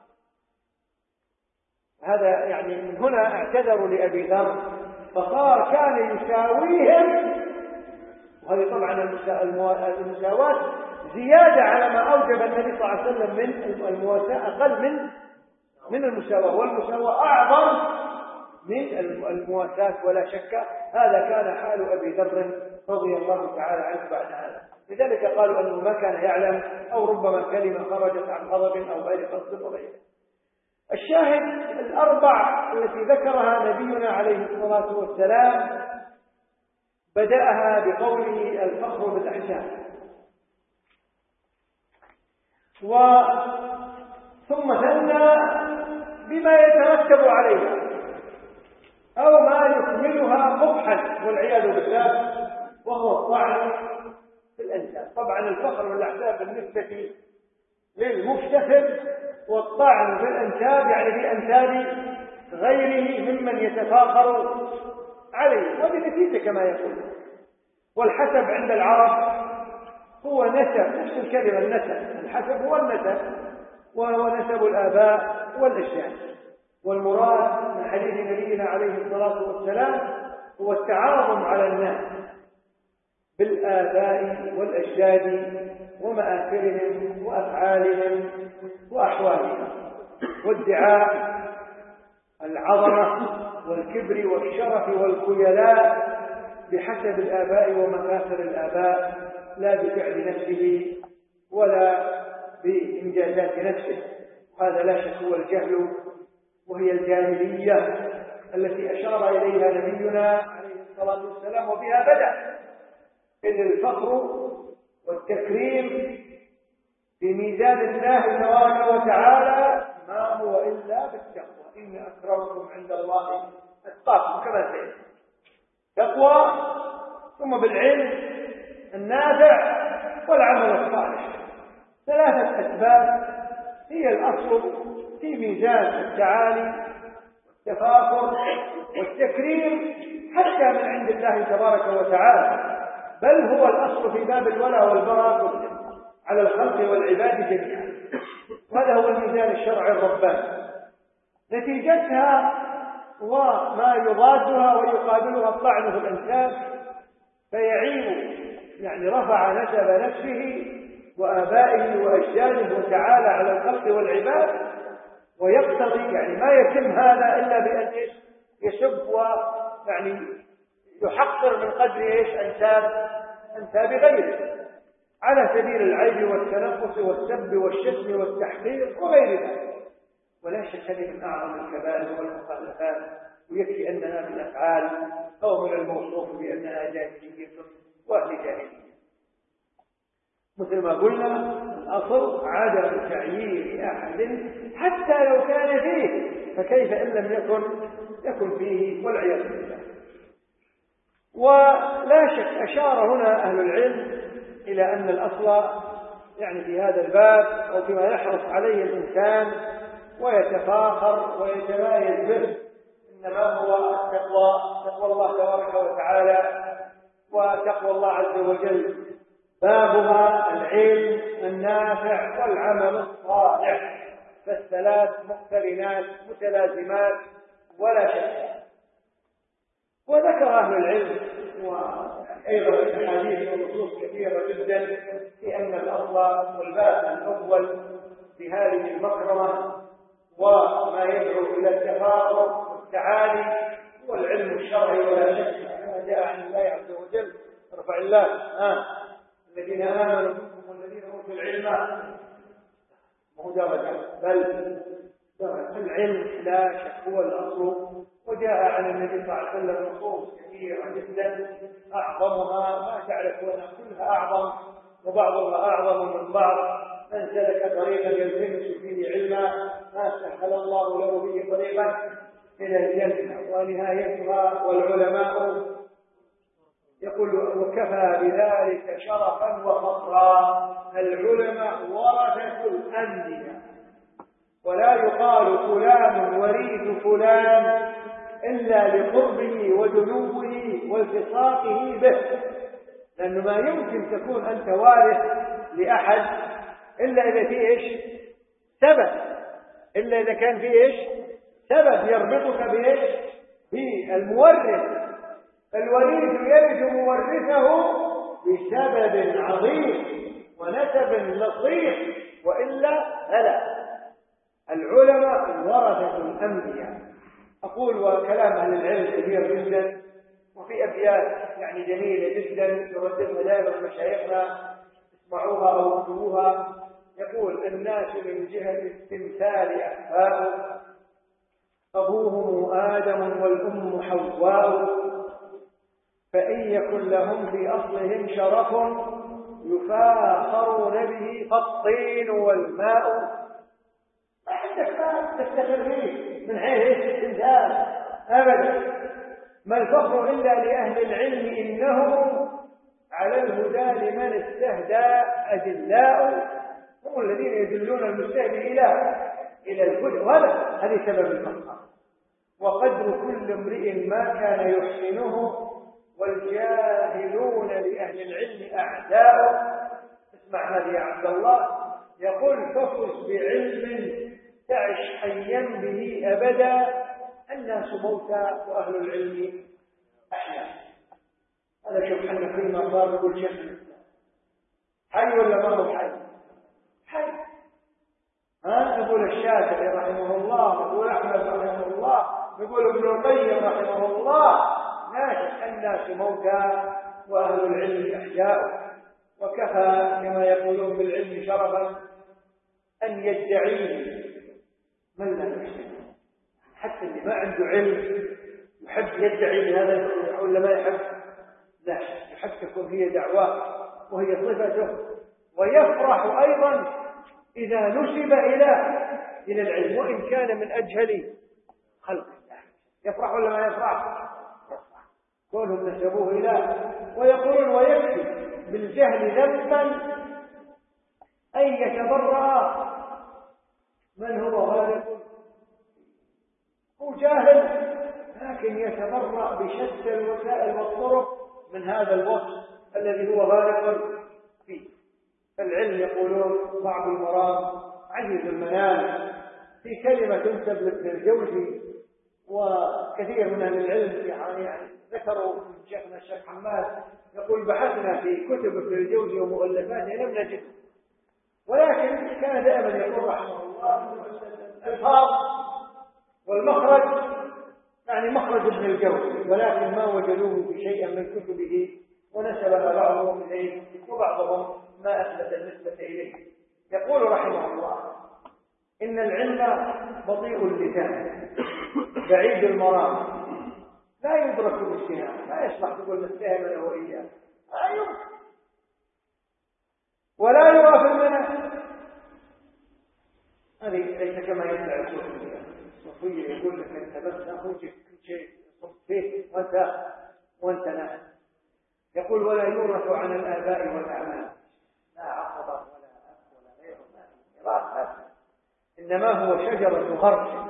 هذا يعني من هنا اعتذروا لأبي ذر فصار كان يساويهم. وهذه طبعا المساواة زيادة على ما أوجب النبي صلى الله عليه وسلم من المواساة، أقل من من المساواة، والمساواة أعظم من المواساة ولا شك. هذا كان حال أبي ذر رضي الله تعالى عنه بعد هذا. لذلك قالوا أنه ما كان يعلم أو ربما كلمة خرجت عن غضب أو غير قصد وغيره. الشاهد الأربع التي ذكرها نبينا عليه الصلاة والسلام بدأها بقوله الفخر بالأحسان، وقال ثم ثنى بما يترتب عليها أو ما يكملها قبحا والعياذ بالله، وهو الطعن في الأنساب. طبعا الفخر والأحساب بالنسبة للمفتخر، والطعن في الأنساب يعني بأنساب غيره ممن يتفاخر عليه، وبنتيجة كما يقول. والحسب عند العرب هو نسب، نفس الكلمة النسب، الحسب هو النسب وهو نسب الآباء والأجداد. والمراد من حديث نبينا عليه الصلاة والسلام هو التعاظم على الناس بالآباء والأجداد ومآثرهم وأفعالهم وأحوالهم، وادعاء العظمة والكبر والشرف والخيلاء بحسب الآباء ومكاسر الآباء، لا بفعل نفسه ولا بإنجازات نفسه. هذا لا شك هو الجهل، وهي الجاهلية التي أشار إليها نبينا عليه الصلاة والسلام، وبها بدأ. إذ الفخر والتكريم في ميزان الله تبارك وتعالى ما هو إلا بالتقوى، إن أكرمكم عند الله أتقاكم، كما سيأتي. تقوى ثم بالعلم النافع والعمل الصالح، ثلاثة أسباب هي الأصل في ميزان التعالي والتفاخر والتكريم حتى من عند الله تبارك وتعالى، بل هو الأصل في باب الولاء والبراء على الخلق والعباد جميعا. وهذا هو الميزان الشرعي الرباني. نتيجتها وما يضادها ويقابلها الطعن في الأنساب، فيعيب يعني رفع نسب نفسه وآبائه وأجداده وتعالى على الخلق والعباد، ويقتضي يعني ما يتم هذا إلا بأن يسب ويعني يحقر من قدر إيش أنساب أنساب غيره على سبيل العيب والتنقص والسب والشتم والتحقير وغير ذلك. ولا شك هذه من أعظم الكبائر والمخالفات، ويكفي أنها من أفعال أو من الموصوف بأنها جاهلية وأهل جاهلية. مثل ما قلنا الأصل عدم تعيير أحد حتى لو كان فيه، فكيف إن لم يكن يكن فيه، والعياذ بالله. ولا شك أشار هنا أهل العلم إلى أن الأصل يعني في هذا الباب أو فيما يحرص عليه الإنسان ويتفاخر ويتمايز به إنما هو التقوى، تقوى الله تبارك وتعالى وتقوى الله عز وجل، بابها العلم النافع والعمل الصالح، فالثلاث مقترنات متلازمات ولا شك. وذكر أهل العلم وأيضا الأحاديث والنصوص كثيرة جدا في أن الأصل والباب الأول في هذه المكرمة وما يدعو إلى التفاخر والتعالي هو العلم الشرعي، ولا شك كما جاء عن الله عز وجل: رفع الله آه. الذين آمنوا منكم والذين أوتوا العلم مو درجة بل درجة. العلم لا شك هو الأصل، وجاء عن النبي صلى الله عليه وسلم نصوص كثيرة جدا أعظمها ما تعرفون، كلها أعظم وبعضها أعظم من بعض. من سلك طريقا يلتمس فيه علما ما سهل الله له به طريقا إلى الجنة، ونهايتها والعلماء يقول: وكفى بذلك شرفا وفخرا. العلماء ورثة الأنبياء، ولا يقال فلان وريث فلان إلا لقربه ودنوه والتصاقه به، لأنه ما يمكن تكون أنت وارث لأحد إلا إذا فيه إيش سبب، إلا إذا كان فيه إيش سبب يربطك بإيش بالمورث. الوريث يرث مورثه بسبب عظيم ونسب لطيف، وإلا فلا. العلماء ورثة الأنبياء. أقول وكلام أهل العلم كثير جدا، وفي أبيات يعني جميلة جدا يرددها دائما مشايخنا، اسمعوها أو اكتبوها. يقول: الناس من جهة التمثال أحفاء، أبوهم آدم والأم حواء، فإن يكن لهم في أصلهم شرف يفاخرون به فالطين والماء. تفتخر فيه من حيث الاستمثال أبدا. ما الفخر إلا لأهل العلم إنهم على الهدى لمن استهدى أدلاء، هم الذين يدلون المستهدي إلى إلى الهدى، وهذا هذه سبب الفخر. وقدر كل امرئ ما كان يحسنه والجاهلون لأهل العلم أعداء. اسمع هذه يا عبد الله، يقول فخذ بعلم تعش حيا به أبدا، الناس موتى وأهل العلم أحياء. هذا شوف حنا فيما صار يقول شيخ الإسلام حي ولا ما هو حي؟ حي. ها يقول الشافعي رحمه الله، يقول أحمد رحمه الله، يقول ابن القيم رحمه الله، لا الناس موتى وأهل العلم أحياء. وكفى كما يقولون بالعلم شرفا أن يدعيه من لا يحسن. حتى اللي ما عنده علم يحب يدعي لهذا ولا ما يحب، لا يحب تكون هي دعواه وهي صفته. ويفرح أيضا إذا نسب إلى إلى العلم وإن كان من أجهل خلق الله. يفرح ولا ما يفرح؟ يفرح كونهم نسبوه إلى. ويقولون ويكفي بالجهل ذنبا أن يتبرأ من هو غالب. هو جاهل لكن يتبرأ بشتى الوسائل والطرق من هذا الوصف الذي هو غالب فيه. فالعلم يقولون صعب المرام عزيز المنام، في كلمة تنسب لابن الجوزي وكثير من أهل العلم يعني, يعني ذكروا من شيخنا الشيخ حماد، يقول بحثنا في كتب ابن الجوزي ومؤلفاته لم نجد، ولكن كان دائما يقول رحمه الله الألفاظ والمخرج يعني مخرج ابن الجوزي، ولكن ما وجدوه في شيء من كتبه ونسبها بعضهم إليه وبعضهم ما أثبت النسبة إليه. يقول رحمه الله إن العلم بطيء اللسان بعيد المرام لا يدرك بالسنان. لا يصلح تقول نستهم له وإياه، لا يمكن. ولا يرى في المنام، هذه ليس كما يدعي الصوفية. الصوفية يقول لك أنت بس أخوك كل شيء صرت فيه وأنت وأنت نام. يقول ولا يورث عن الآباء والأعمال، لا عقبة ولا أب ولا غيره، ما في. إنما هو شجرة غرس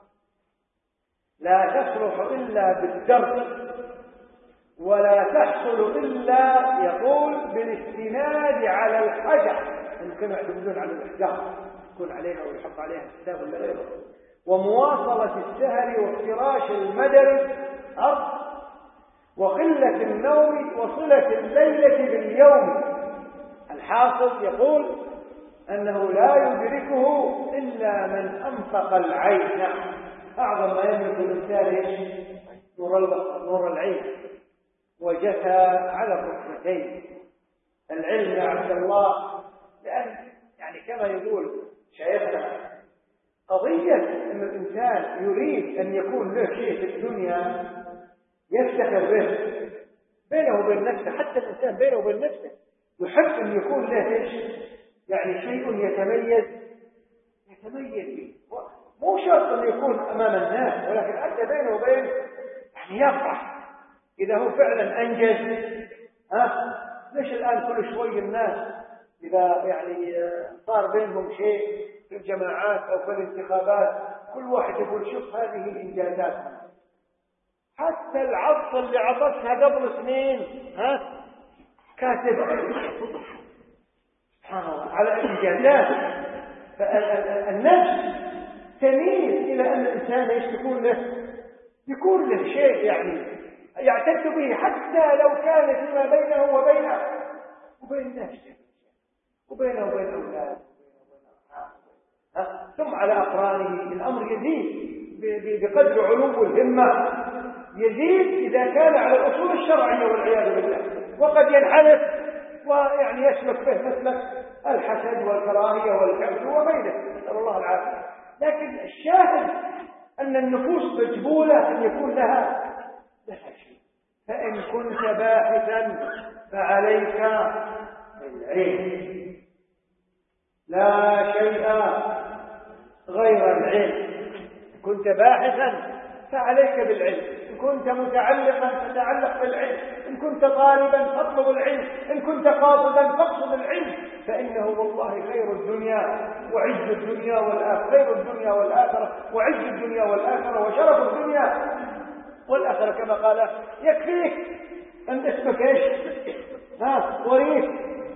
لا تصلح إلا بالدرس ولا تحصل إلا يقول بالاستناد على الحجر. كانوا يعتمدون على الأحجار يكون عليها ويحط عليها الكتاب ولا غيره. ومواصلة السهر وافتراش المدر أرض وقلة النوم وصلة الليلة باليوم. الحاصل يقول أنه لا يدركه إلا من أنفق العين. أعظم ما يملك الإنسان نور البصر، نور العين، وجثى على الركبتين. العلم يا عبد الله، لأن يعني كما يقول شيخنا قضية أن الإنسان يريد أن يكون له شيء في الدنيا يفتخر به بينه وبين نفسه. حتى الإنسان بينه وبين نفسه يحب أن يكون له يعني شيء يتميز يتميز به. مو شرط أن يكون أمام الناس، ولكن حتى بينه وبين يعني يفرح إذا هو فعلا أنجز. ها ليش الآن كل شوي الناس إذا يعني صار بينهم شيء في الجماعات أو في الانتخابات كل واحد يقول شوف هذه إنجازاتنا. حتى العطس اللي عطسها قبل سنين ها كاتب سبحان الله على إنجازات. فالنفس تميل إلى أن الإنسان يكون له يكون له شيء يعني يعتد به، حتى لو كان فيما بينه وبينه وبين نفسه وبينه وبين أولاده ثم على أقرانه. الأمر يزيد بقدر علو الهمة، يزيد إذا كان على الأصول الشرعية والعياذ بالله. وقد ينحرف ويعني يسلك به مثل الحسد والكراهية والكبر وغيره، نسأل الله العافية. لكن الشاهد أن النفوس مجبولة أن يكون لها لها شيء. فإن كنت باحثا فعليك بالعلم. لا شيء غير العلم. إن كنت باحثا فعليك بالعلم، إن كنت متعلقا فتعلق بالعلم، إن كنت طالبا فاطلب العلم، إن كنت قاصدا فاقصد العلم، فإنه والله خير الدنيا وعز الدنيا والآخرة، خير الدنيا والآخرة وعز الدنيا والآخرة وشرف الدنيا والآخرة، كما قال يكفيك أن اسمك إيش؟ ها وريث.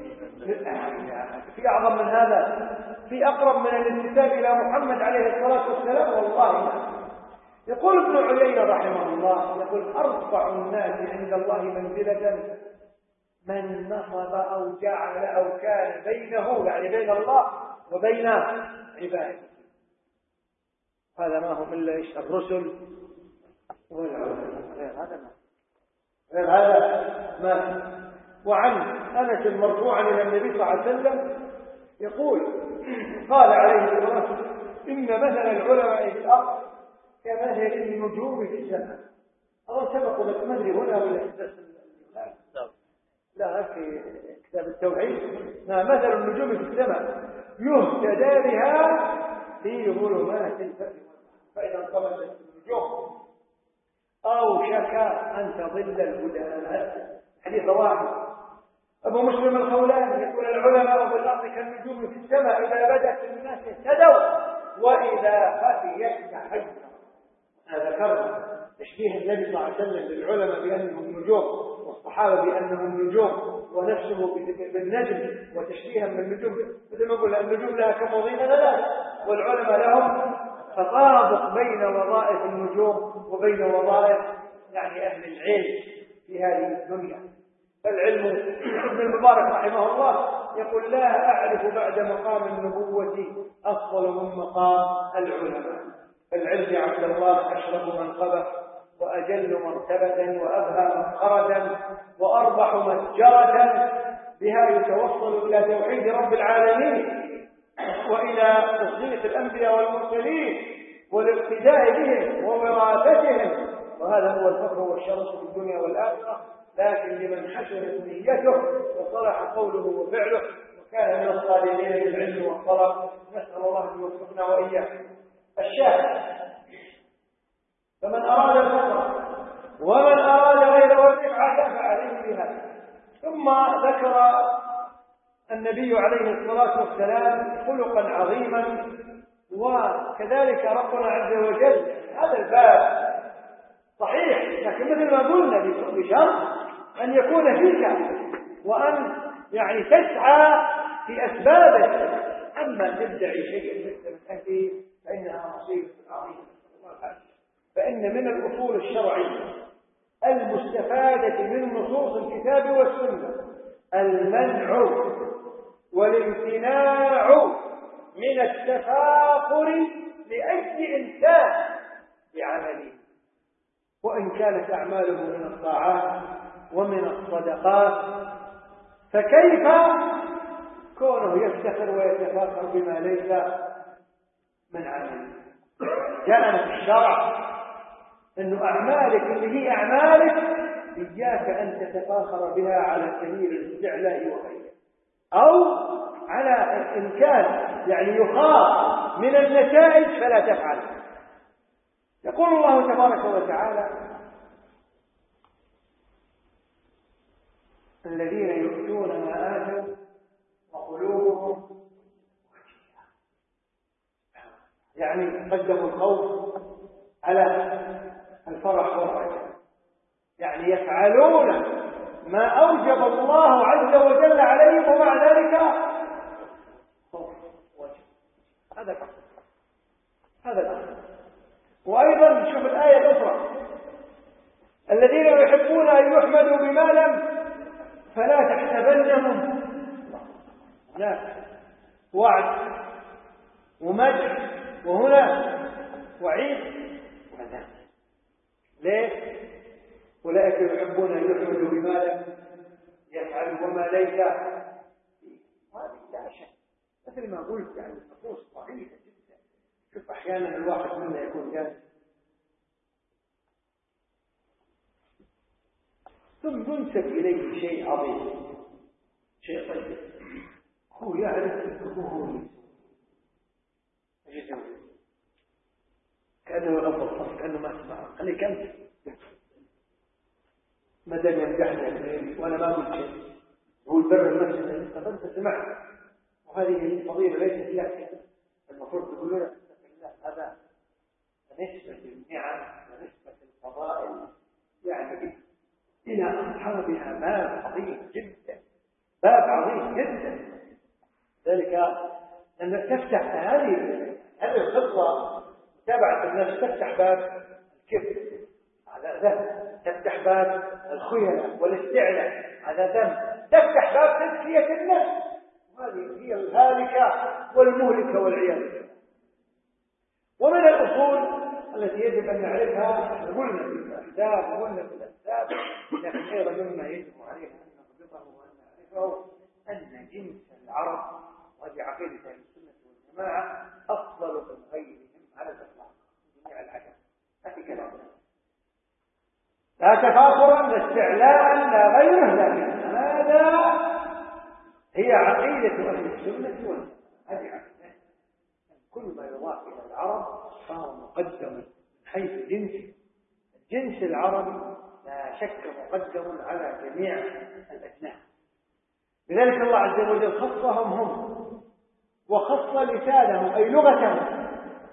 في أعظم من هذا؟ في أقرب من الانتساب إلى محمد عليه الصلاة والسلام؟ والله. يقول ابن عيينة رحمه الله، يقول أرفع الناس عند الله منزلة من نصب أو جعل أو كان بينه، يعني بين الله وبين عباده. هذا ما هم إلا إيش؟ الرسل والعلماء، غير هذا ما غير هذا ما. وعن أنس مرفوعا إلى النبي صلى الله عليه وسلم يقول قال عليه الصلاة والسلام إن مثل العلماء في الأرض كمثل النجوم في السماء. الله سبق لك مدري هنا ولا لا في كتاب التوحيد، مثل النجوم في السماء يهتدى بها في ظلمات البر، فإذا انطمست النجوم أو شكا أن تضل الهدى. حديث واحد. أبو مسلم الخولاني يقول العلماء بالأرض كالنجوم في السماء، إذا بدت الناس اهتدوا وإذا خفيت تحيروا. هذا ذكرنا تشبيه النبي صلى الله عليه وسلم للعلماء بأنهم نجوم والصحابة بأنهم نجوم ونفسه بالنجم وتشبيها بالنجوم، مثل ما قلنا النجوم لها كموضين ثلاث والعلماء لهم تطابق بين وظائف النجوم وبين وظائف يعني أهل العلم في هذه الدنيا. فالعلم ابن المبارك رحمه الله يقول لا أعرف بعد مقام النبوة أفضل من مقام العلماء. فالعلم يا عبد الله أشرف منقبة وأجل مرتبة وأبهى مفخرة وأربح متجرة، بها يتوصل إلى توحيد رب العالمين وإلى تصديق الأنبياء والمرسلين والاقتداء بهم ووراثتهم، وهذا هو الفخر والشرف في الدنيا والآخرة. لكن لمن حسنت نيته وصلح قوله وفعله وكان من الصالحين بالعلم والطلب، نسأل الله أن يوفقنا وإياكم. الشاهد فمن أراد الفقر ومن أراد غيره الرفعة فعليه بهذا. ثم ذكر النبي عليه الصلاة والسلام خلقا عظيما، وكذلك ربنا عز وجل هذا الباب صحيح، لكن مثل ما قلنا بشرط أن يكون فيك وأن يعني تسعى في أسبابه. أما تدعي شيئا مثل من أهله فإنها مصيبة عظيمة. فإن من الأصول الشرعية المستفادة من نصوص الكتاب والسنة المنع والامتناع من التفاخر لأي إنسان بعمله، وإن كانت أعماله من الطاعات ومن الصدقات، فكيف كونه يفتخر ويتفاخر بما ليس من عمله؟ جاءنا في الشرع أن أعمالك اللي هي أعمالك إياك أن تتفاخر بها على سبيل الاستعلاء وغيره، أو على إن كان يعني يخاف من النتائج فلا تفعل. يقول الله تبارك وتعالى الذين يؤتون ما آتوا وقلوبهم وجيلة، يعني قدموا الخوف على الفرح والرجاء، يعني يفعلون ما أوجب الله عز وجل عليهم ومع ذلك خوف وجل. هذا الأصل، هذا الأصل. وأيضا نشوف الآية الأخرى الذين يحبون أن يحمدوا بما لم فلا تحسبنهم. هناك وعد ومدح وهنا وعيد وعذاب. ليه؟ أولئك يحبون أن يحمدوا بما لم يفعلوا وما ليس فيه. هذه لا شك، مثل ما قلت يعني النصوص ضعيفة جدا. شوف أحيانا الواحد منا يكون جالس ثم ينسب إليه شيء عظيم، شيء طيب، هو يعرف أنه هو يسوي. كأنه يغض الصف، كأنه ما سمع. خليك أنت ما دام يمدحني الليل وأنا ما قلت شيء، هو البر المسجد طب أنت سمعت، وهذه الفضيلة ليست لك، المفروض تقول لنا هذا نسبة النعم ونسبة الفضائل يعني إلى أصحابها باب عظيم جدا، باب عظيم جدا. ذلك أن تفتح هذه هذه الخطوة متابعة الناس، تفتح باب الكبر هذا ذنب، تفتح باب الخيلاء والاستعلاء هذا ذنب، تفتح باب تزكية النفس، وهذه هي الهالكة والمهلكة والعياذ بالله. ومن الأصول التي يجب أن نعرفها، قلنا في الأحداث وقلنا في الأسباب، لكن أيضا مما يجب علينا أن نضبطه وأن نعرفه أن جنس العرب، وهذه عقيدة أهل السنة والجماعة، أفضل من غيرهم على الإطلاق جميع العجم، ما في كلام، لا تفاخرا لا استعلاء لا غيره، لكن هذا هي عقيدة أهل السنة والجماعة. هذه عقيدة كل ما يضاف إلى العرب فهو مقدم من حيث جنس الجنس العربي، لا شك مقدم على جميع الأجناس. لذلك الله عز وجل خصهم هم وخص لسانهم أي لغتهم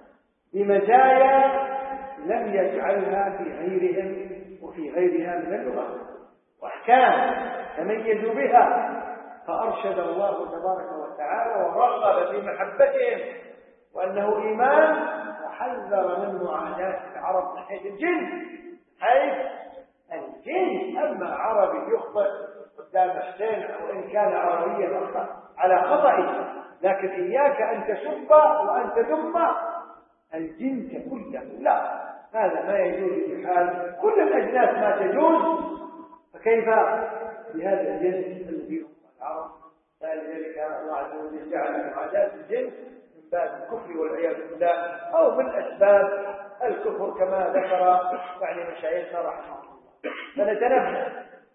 بمزايا لم يجعلها في غيرهم وفي غيرها من اللغات، وأحكام تميزوا بها، فأرشد الله تبارك وتعالى ورغب في محبتهم وأنه إيمان، وحذر من معاداة العرب من حيث الجنس، حيث الجنس. أما عربي يخطئ قدام حسين وإن كان عربيا على خطئه، لكن إياك أن تسب وأن تذم الجنس كله، لا، هذا ما يجوز في حال كل الأجناس ما تجوز، فكيف بهذا الجنس الذي هم العرب؟ فلذلك الله عز وجل جعل معاداة الجنس من باب الكفر والعياذ بالله، أو من أسباب الكفر كما ذكر يعني مشايخنا رحمه الله. فنتنبه.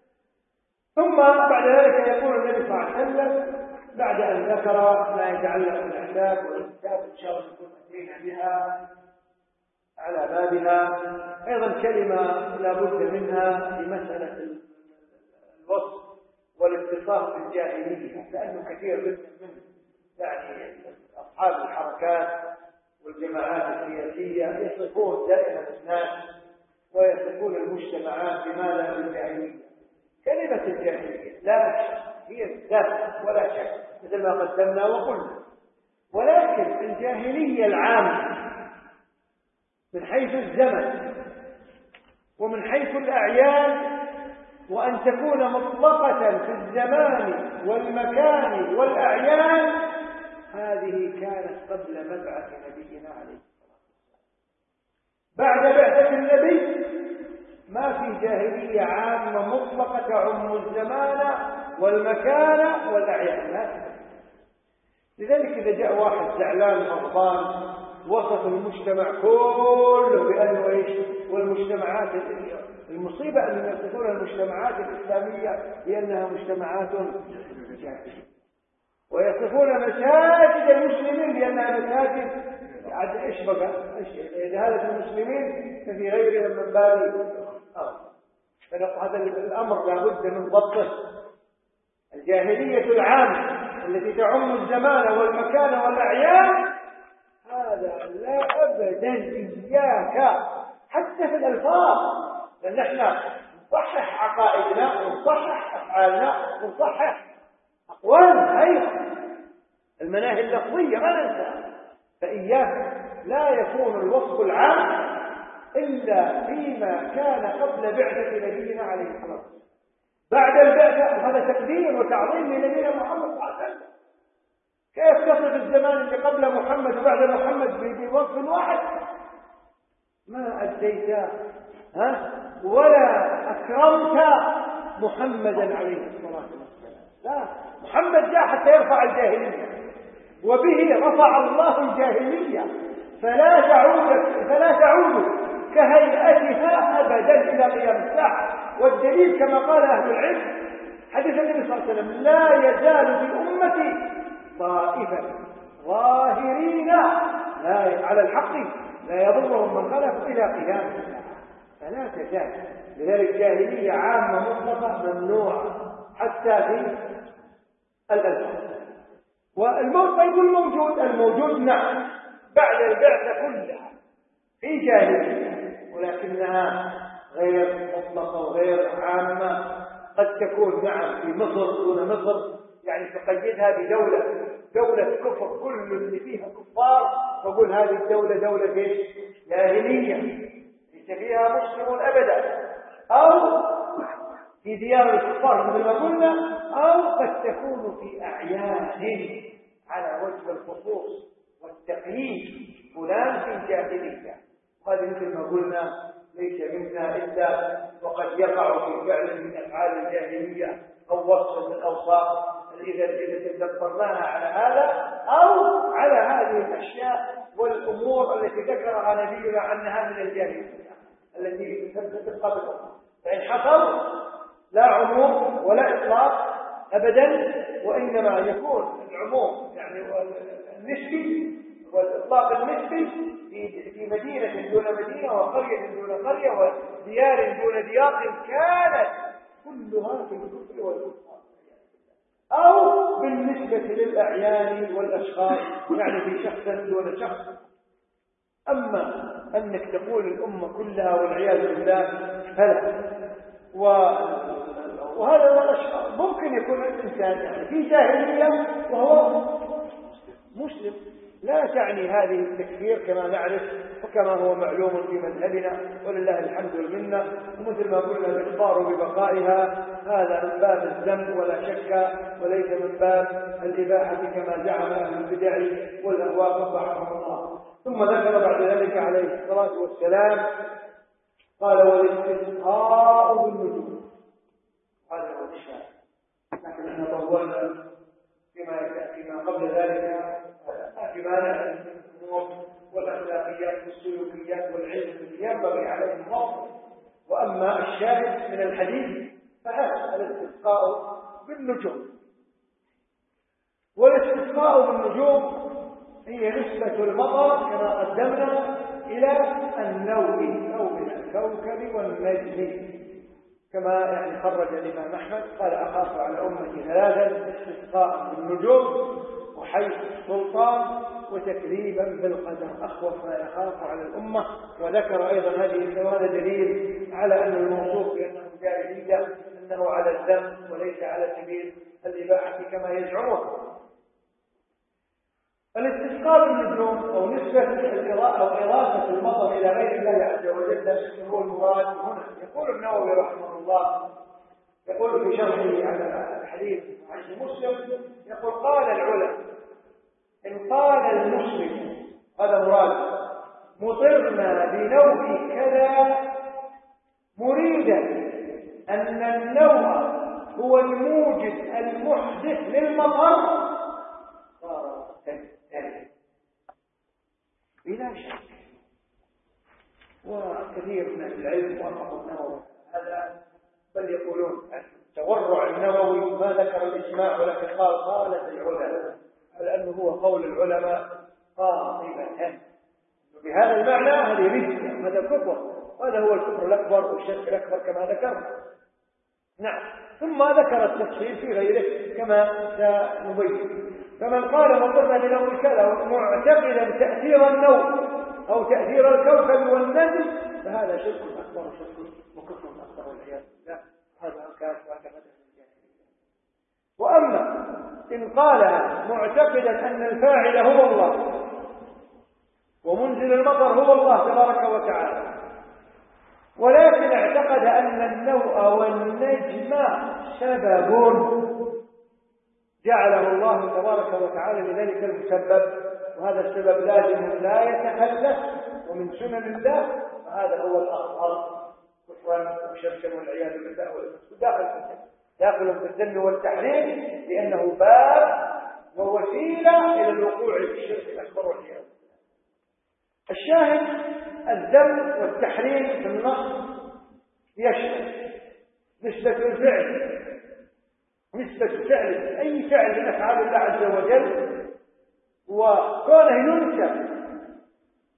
ثم بعد ذلك يقول النبي صلى الله عليه وسلم بعد أن ذكر ما يتعلق بالأحداث والكتاب إن شاء الله نكون أتينا بها على بابها، أيضا كلمة لا بد منها في مسألة الوصف والاتصاف بالجاهلية، لأنه كثير جدا من يعني أصحاب الحركات والجماعات السياسية يصفون دائما الناس ويصفون المجتمعات بماذا؟ بالجاهلية. كلمة الجاهلية لا شك هي الذات ولا شك مثل ما قدمنا وقلنا، ولكن الجاهلية العامة من حيث الزمن ومن حيث الأعيان، وأن تكون مطلقة في الزمان والمكان والأعيان، هذه كانت قبل مبعث نبينا عليه الصلاة والسلام. بعد بعثة النبي ما في جاهلية عامة مطلقة تعم الزمان والمكان والأعيان، لا. لذلك إذا جاء واحد زعلان غضبان وصف المجتمع كله بأنه إيش؟ والمجتمعات المصيبة أن يصفون المجتمعات الإسلامية بأنها مجتمعات جاهلية، ويصفون مساجد المسلمين بأنها مساجد عاد إيش بقى؟ إذا هذا المسلمين ففي غيرهم من باب آه. هذا الأمر لابد من ضبطه. الجاهلية العامة التي تعم الزمان والمكان والأعيان، هذا لا أبدا إياك حتى في الألفاظ، لأن احنا نصحح عقائدنا ونصحح أفعالنا ونصحح أقوالنا أيضا، المناهي اللفظية ما ننسى. فإياك لا يكون الوصف العام إلا فيما كان قبل بعثة نبينا عليه الصلاة والسلام. بعد البعثة هذا تقدير وتعظيم لنبينا محمد صلى الله عليه وسلم. كيف تصف الزمان اللي قبل محمد وبعد محمد بوصف واحد؟ ما أديت ها ولا أكرمت محمدا عليه الصلاة والسلام. لا، محمد جاء حتى يرفع الجاهلية، وبه رفع الله الجاهلية، فلا تعود فلا تعود كهيئتها أبدا إلى قيام الساعة. والدليل كما قال أهل العلم حديث النبي صلى الله عليه وسلم: لا يزال في أمتي طائفة ظاهرين لا على الحق لا يضرهم من خلف إلى قيام الساعة، فلا تزال. لذلك جاهلية عامة مطلقة ممنوعة حتى في الألفاظ. والموت يقول موجود، الموجود نعم بعد البعثة كلها في جاهلية، ولكنها غير مطلقة وغير عامة. قد تكون نعم في مصر دون مصر، يعني تقيدها بدولة دولة كفر كل اللي فيها كفار، تقول هذه الدولة دولة ايش؟ جاهلية ليس فيها مسلم أبدا، أو في ديار الكفار مثل ما قلنا، أو قد تكون في أعيان على وجه الخصوص والتقييد، فلان في الجاهلية. وهذا مثل ما قلنا ليس منا إلا وقد يقع في فعل من أفعال الجاهلية أو وصف من الأوصاف إذا إذا تدبرناها على هذا أو على هذه الأشياء والأمور التي ذكرها نبينا عنها من الجاهلية التي تثبت قبله. فإن حصل لا عموم ولا إطلاق أبدا، وإنما يكون العموم يعني النسبي والإطلاق النسبي في مدينة دون مدينة وقرية دون قرية وديار دون ديار كانت كلها في الكفر والكفار، أو بالنسبة للأعيان والأشخاص يعني في شخص دون شخص. أما أنك تقول الأمة كلها والعياذ بالله فلا. وهذا هو الأشخاص. ممكن يكون الإنسان يعني في جاهلية وهو مسلم، لا تعني هذه التكفير كما نعرف وكما هو معلوم في مذهبنا ولله الحمد والمنة. ومثل ما قلنا الإخبار ببقائها هذا من باب الذم ولا شك، وليس من باب الإباحة كما زعم أهل البدع والأهواء قبحهم الله. ثم ذكر بعد ذلك عليه الصلاة والسلام قال والاستسقاء بالنجوم. هذا هو الشاهد، لكن احنا طولنا فيما فيما قبل ذلك فيما نعلم من الأمور والأخلاقيات والسلوكيات والعلم الذي ينبغي عليه الضبط. وأما الشاهد من الحديث فهذا الاستسقاء بالنجوم. والاستسقاء بالنجوم هي نسبة المطر كما قدمنا إلى النوم أو من الكوكب والنجم، كما يعني خرج الإمام أحمد قال أخاف على أمتي ثلاثا: استسقاء بالنجوم وحيث السلطان وتكذيبا بالقدر. أخوف ما يخاف على الأمة. وذكر أيضا هذه هذا دليل على أن الموصوف بأنه جاهلية أنه على الذم وليس على سبيل الإباحة كما يزعمون. الاستسقاء بالنجوم أو نسبة الإضاءة أو إضافة المطر إلى غير الله عز وجل هو المراد هنا. يقول النووي رحمه الله يقول في شرحه على الحديث عن مسلم يقول قال العلماء إن قال المسلم هذا مراد مطرنا بنوء كذا مريدا أن النوء هو الموجد المحدث للمطر بلا شك. وكثير من العلم وافقوا النووي هذا، بل يقولون تورع النووي ما ذكر الإجماع ولكن قال قالت العلماء، على أنه هو قول العلماء قاطبة بهذا المعنى. هذه رجل هذا كفر، وهذا هو الكفر الأكبر والشرك الأكبر كما ذكرنا. نعم. ثم ذكر التفصيل في غيره كما سنبين. فمن قال مطرنا بنوء كذا معتقدا تأثير النوم أو تأثير الكوكب والنجم فهذا شرك أكبر وشرك وكفر أكبر والعياذ بالله. هذا كان وهكذا. وأما إن قالها معتقدا أن الفاعل هو الله ومنزل المطر هو الله تبارك وتعالى، ولكن اعتقد أن النوء والنجم سبب جعله الله تبارك وتعالى لذلك المسبب، وهذا السبب لازم لا يتخلف ومن سنن الله، فهذا هو الأخطر كفرا وشركا والعياذ بالله داخل في داخل في الذم والتحريم، لأنه باب ووسيلة إلى الوقوع في الشرك الأكبر والعياذ. الشاهد الذم والتحريم في النص يشمل نسبة الفعل نسبة فعل أي فعل من أفعال الله عز وجل، وكونه ينسب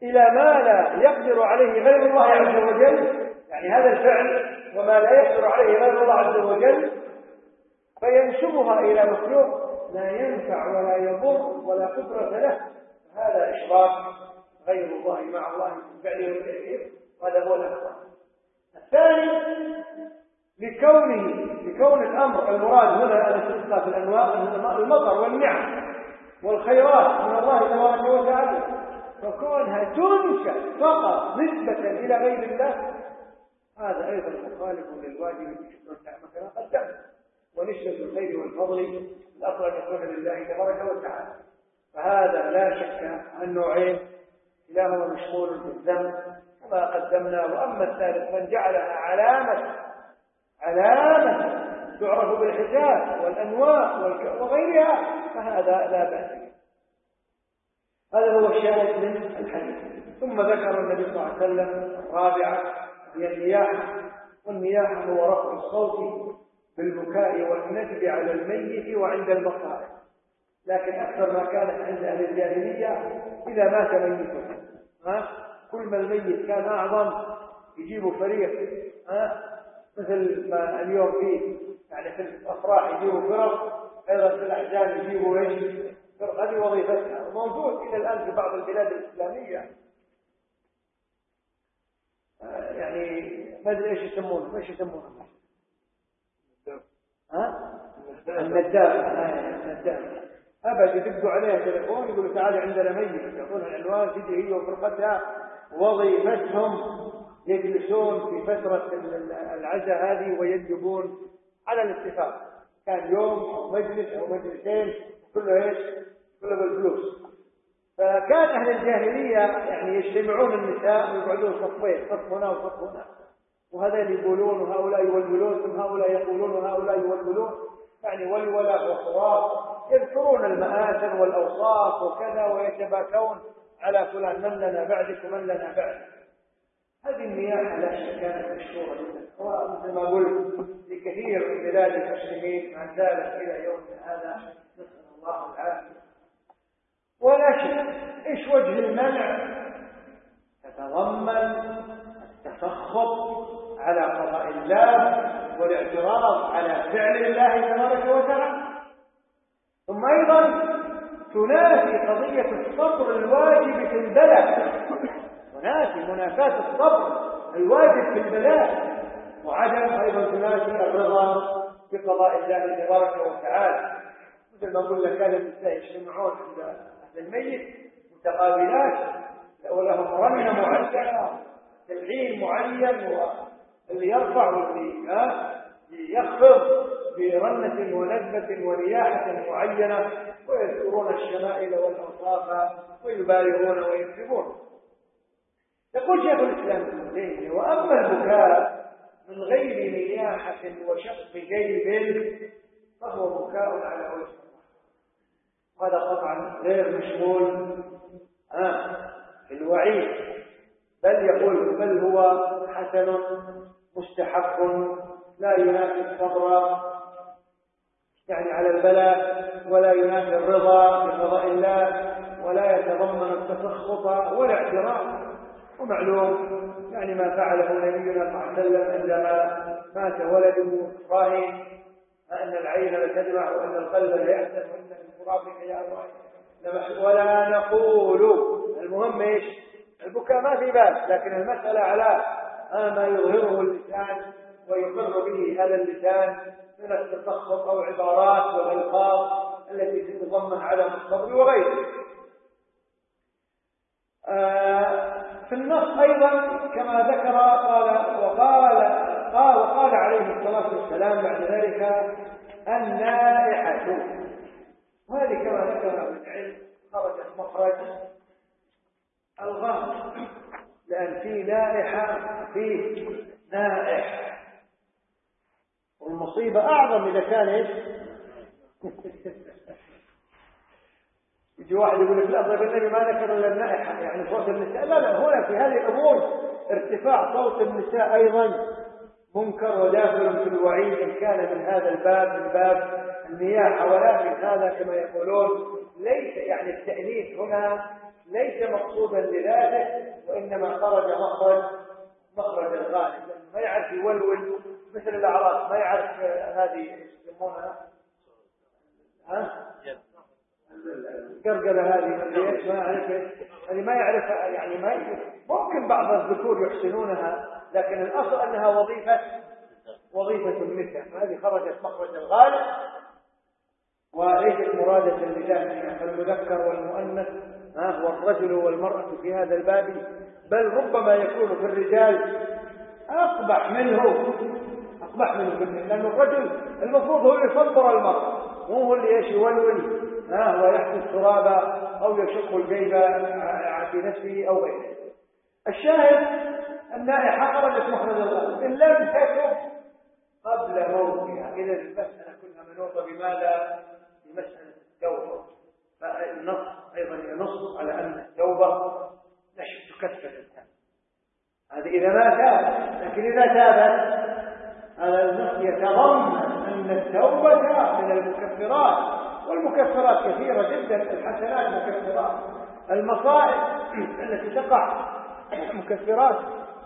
إلى ما لا يقدر عليه غير الله عز وجل، يعني هذا الفعل وما لا يقدر عليه غير الله عز وجل، فينسبها إلى مخلوق لا ينفع ولا يضر ولا قدرة له، هذا إشراك غير الله مع الله في فعله وتأثيره، وهذا هو الأخطاء. الثاني لكونه لكون الأمر المراد هنا الاستسقاء في الأنواع المطر والنعم والخيرات من الله تبارك وتعالى، فكونها تنشأ فقط نسبة إلى غير الله هذا أيضا مخالف للواجب في شكر النعمة كما قدمنا، ونسبة الخير والفضل الأفضل أن يكون لله تبارك وتعالى. فهذا لا شك عن نوعين، كلاهما مشغول بالذنب كما قدمنا. وأما الثالث من جعلها علامة علامة تعرف بالحساب والأنواع وغيرها فهذا لا بأس به. هذا هو الشاهد من الحديث. ثم ذكر النبي صلى الله عليه وسلم الرابعة هي النياحة، والنياحة هو رفع الصوت بالبكاء والندب على الميت وعند المصائب، لكن أكثر ما كانت عند أهل الجاهلية إذا مات ميته، ها كل ما الميت كان أعظم يجيبوا فريق، ها مثل ما اليوم فيه يعني في الأفراح يجيبوا فرق، أيضا في الأحزان يجيبوا ايش فرق، هذه وظيفتها موجود إلى الآن في بعض البلاد الإسلامية. آه يعني ما أدري إيش يسمونه إيش يسمونه ها النداب النداب أبد يدقوا عليها تليفون يقولوا تعالي عندنا ميت، يعطون العنوان، تجي هي وفرقتها، وظيفتهم يجلسون في فترة العزاء هذه ويجبون على الاتفاق، كان يوم أو مجلس أو مجلسين كله إيش كله بالفلوس. فكان أهل الجاهلية يعني يجتمعون النساء ويقعدون صفين، صف هنا وصف هنا، وهذين يقولون وهؤلاء يولولون، ثم هؤلاء يقولون وهؤلاء يولولون، يعني ولولا وصراط، يذكرون المآثر والأوصاف وكذا ويتباكون على فلان من لنا بعدك ومن لنا بعدك. هذه النياحة لا شك كانت مشهورة جدا، ومثل ما قلت لكثير من بلاد المسلمين ما زالت إلى يومنا هذا، نسأل الله العافية. ولا شك إيش وجه المنع؟ تتضمن التسخط على قضاء الله والاعتراض على فعل الله تبارك وتعالى، ثم أيضا تنافي قضية الصبر الواجب في البلاء، تنافي منافاة الصبر الواجب في البلاء، وعدم أيضا تنافي الرضا بقضاء الله تبارك وتعالى. مثل ما قلنا كان النساء يجتمعون عند أهل الميت متقابلات ولهم رنة معينة، تلعين معين، واللي يرفع واللي يخفض برنة ونجمة ورياحة معينة، ويذكرون الشمائل والأوصاف ويبالغون ويكذبون. يقول شيخ الإسلام ابن تيمية: وأما البكاء من غير نياحة وشق جيب فهو بكاء على وجه الله. هذا طبعا غير مشمول آه في الوعيد، بل يقول بل هو حسن مستحق لا ينافي الصبر يعني على البلاء، ولا ينافي الرضا بقضاء الله، ولا يتضمن التسخط ولا اعتراض. ومعلوم يعني ما فعله نبينا صلى الله عليه وسلم عندما مات ولده إبراهيم، أن العين لتدمع وأن القلب ليحزن وأن في ترابك يا إبراهيم، ولا نقول. المهم إيش؟ البكاء ما في بأس، لكن المسألة على ما يظهره اللسان ويقر به هذا اللسان من التسخط أو عبارات والألفاظ التي تتضمن عدم الصبر وغيره. آه في النص أيضا كما ذكر قال وقال قال وقال عليه الصلاة والسلام بعد ذلك النائحة، وهذه كما ذكر ابن العلم خرجت مخرج الغرض، لأن في نائحة فيه نائح، والمصيبة أعظم إذا كان إيش يجي واحد يقول لك لا طيب النبي ما ذكر الا النائحه يعني صوت النساء، لا لا هنا في هذه الامور ارتفاع صوت النساء ايضا منكر وداخل في الوعيد ان كان من هذا الباب من باب النياحه، ولكن هذا كما يقولون ليس يعني التأنيث هنا ليس مقصودا لذاته، وإنما خرج مخرج مخرج الغالب، ما يعرف يولول مثل الأعراض، ما يعرف هذه يسمونها ها القرقلة هذه ما يعرف، يعني ما يعرف، يعني ما يعرف. ممكن بعض الذكور يحسنونها، لكن الأصل أنها وظيفة وظيفة النساء، هذه خرجت مخرج الغالب وليست مرادة لله، فالمذكر والمؤنث والرجل والمرأة في هذا الباب، بل ربما يكون في الرجال أقبح منه أقبح منه في النساء، لأن الرجل المفروض هو يفطر المرأة، مو هو اللي ايش يولول ها ويحدث ترابا أو يشق الجيب في نفسه أو غيره. الشاهد النائحة خرجت مخرج الغالب إن لم تكن قبل موتها، إذا المسألة كلها منوطة بماذا؟ بمسألة التوبة، فالنص أيضا ينص على أن التوبة لا شك تكفر الإنسان، هذه إذا ما تاب، لكن إذا تابت هذا النص يتضمن أن التوبة من المكفرات، والمكفرات كثيرة جدا، الحسنات مكفرات، المصائب التي تقع مكفرات،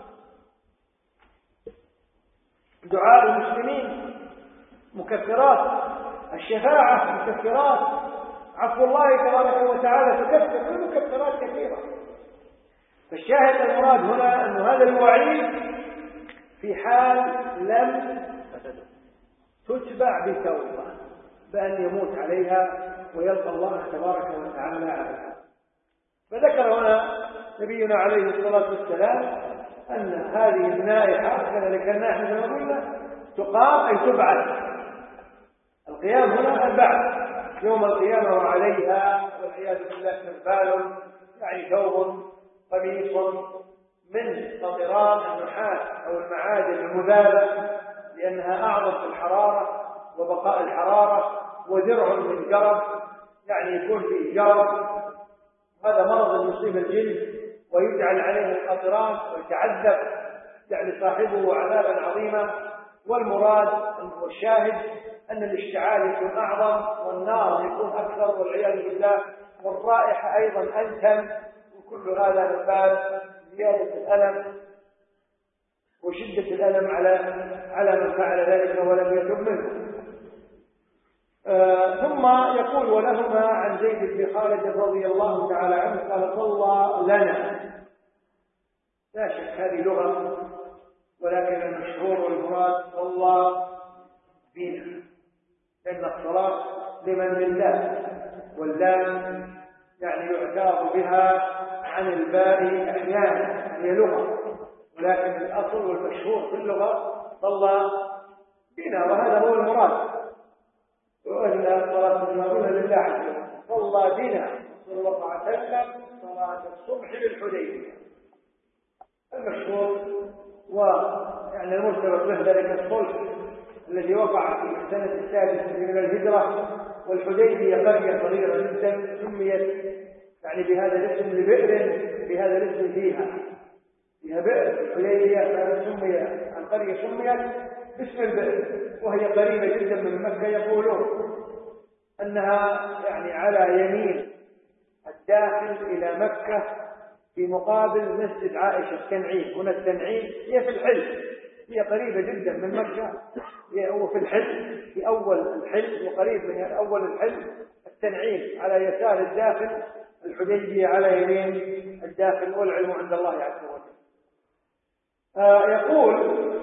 دعاء المسلمين مكفرات، الشفاعة مكفرات، عفو الله تبارك وتعالى تكفر، المكفرات كثيرة. فالشاهد المراد هنا أن هذا الوعيد في حال لم تتبع بتوبة، بأن يموت عليها ويلقى الله تبارك وتعالى عليها. فذكر هنا نبينا عليه الصلاة والسلام أن هذه النائحة كذلك النائحة كما قلنا تقام أي تبعث. القيام هنا البعث يوم القيامة، وعليها والعياذ بالله سربال، يعني ثوب قميص من قطران النحاس أو المعادن المذابة، لأنها أعظم في الحرارة وبقاء الحرارة، ودرع من جرب، يعني يكون فيه جرب، هذا مرض يصيب الجلد ويجعل عليه القطران ويتعذب يعني صاحبه عذابا عظيما. والمراد والشاهد أن الاشتعال يكون أعظم، والنار يكون أكثر والعياذ بالله، والرائحة أيضا أنتن، وكل هذا من باب زيادة الألم وشدة الألم على على من فعل ذلك ولم يتب منه. آه ثم يقول ولهما عن زيد بن خالد رضي الله تعالى عنه قال صلى لنا. لا شك هذه لغة، ولكن المشهور والمراد صلى بنا، لأن الصلاة لمن لله، واللام يعني يعتاض بها عن الباء أحيانا، هي لغة، ولكن الأصل والمشهور في اللغة صلى بنا، وهذا هو المراد. وأن الصلاة المرونة لله عز وجل صلى بنا صلى الله عليه وسلم صلاة الصبح بالحديبية. المشهور ويعني المرتبط به ذلك الصلح الذي وقع في السنة السادسة من الهجرة، والحديبية قرية صغيرة جدا سميت يعني بهذا الاسم لبئر بهذا الاسم فيها فيها بئر الحديبية، سمي القرية سميت باسم البئر، وهي قريبة جدا من مكة. يقولون أنها يعني على يمين الداخل إلى مكة في مقابل مسجد عائشة التنعيم. هنا التنعيم هي في الحل، هي قريبة جدا من مكة، هو في الحل في أول الحل وقريب من أول الحل. التنعيم على يسار الداخل، الحديبية على يمين الداخل، والعلم عند الله عز وجل. آه يقول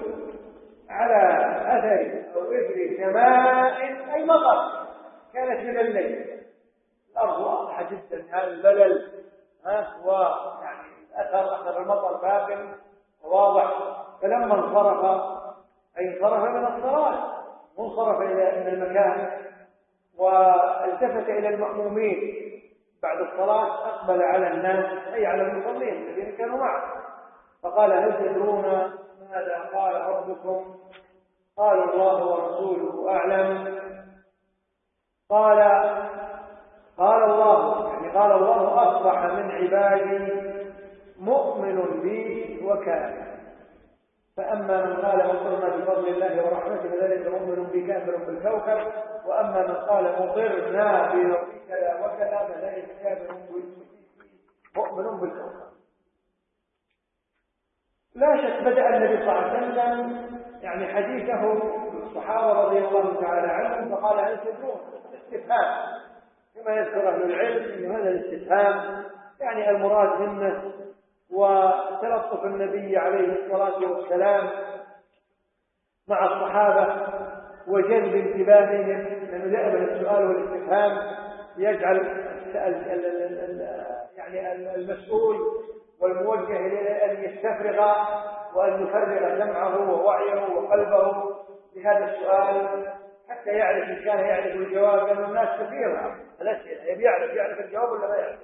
على أثر أو إثر سماء أي مطر كانت من الليل، الأرض واضحة جدا، هذا البلل ها ويعني أثر أثر المطر باق وواضح. فلما انصرف أي انصرف من الصلاة وانصرف إلى المكان والتفت إلى المأمومين بعد الصلاة، أقبل على الناس أي على المصلين الذين كانوا معه، فقال هل تدرون ماذا قال ربكم؟ قالوا الله ورسوله أعلم. قال قال الله يعني قال الله أصبح من عبادي مؤمن بي وكافر، فأما من قال مطرنا بفضل الله ورحمته فذلك مؤمن بي كافر بالكوكب، وأما من قال مطرنا بكذا وكذا فذلك كافر مؤمن بالكوكب. لا شك بدأ النبي صلى الله عليه وسلم يعني حديثه بالصحابة رضي الله تعالى عنهم فقال هل تدرون؟ استفهام كما يذكر أهل العلم أن هذا الاستفهام يعني المراد منه وتلطف النبي عليه الصلاة والسلام مع الصحابة وجلب انتباههم، لأنه دائما السؤال والاستفهام يجعل يعني المسؤول والموجه إليه أن يستفرغ وأن يفرغ سمعه ووعيه وقلبه لهذا السؤال حتى يعرف إن كان يعرف الجواب، لأن الناس كثيرة الأسئلة يبي يعرف يعرف الجواب ولا ما يعرف.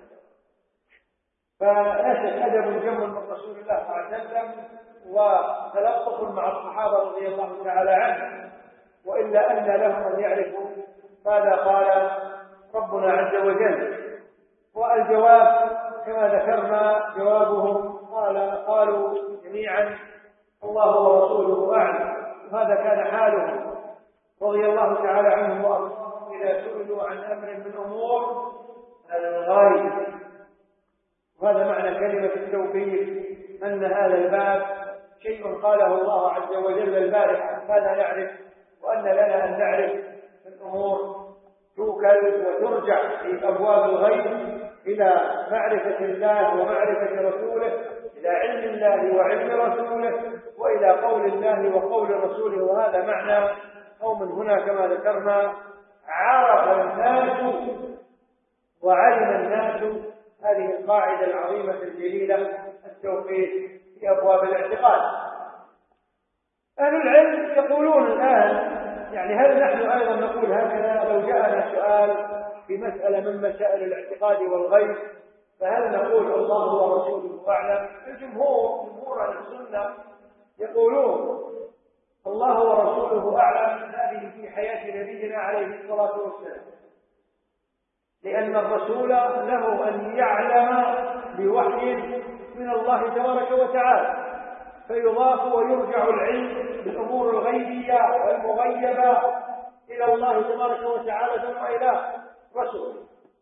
فنشأ أدب جم من رسول الله صلى الله عليه وسلم وتلطف مع الصحابة رضي الله تعالى عنهم، وإلا أن لهم أن يعرفوا ماذا قال ربنا عز وجل. والجواب كما ذكرنا جوابهم قال قالوا جميعا الله ورسوله أعلم، وهذا كان حالهم رضي الله تعالى عنهم وأرضاهم إذا سئلوا عن أمر من أمور الغيب. وهذا معنى كلمة التوقيف، أن هذا الباب شيء قاله الله عز وجل البارحة ماذا نعرف، وأن لنا أن نعرف من أمور توكل وترجع في أبواب الغيب إلى معرفة الله ومعرفة رسوله، إلى علم الله وعلم رسوله، وإلى قول الله وقول رسوله. وهذا معنى قوم هنا كما ذكرنا عرف الناس وعلم الناس هذه القاعدة العظيمة الجليلة التوقيت في أبواب الاعتقاد. أهل العلم يقولون الآن يعني هل نحن أيضا نقول هكذا لو جاءنا سؤال في مسألة من مسائل الاعتقاد والغيب فهل نقول الله ورسوله أعلم؟ الجمهور جمهور أهل السنة يقولون الله ورسوله أعلم، هذه في حياة نبينا عليه الصلاة والسلام، لأن الرسول له أن يعلم بوحي من الله تبارك وتعالى، فيضاف ويرجع العلم بالأمور الغيبية والمغيبة إلى الله تبارك وتعالى ثم إلى رسوله.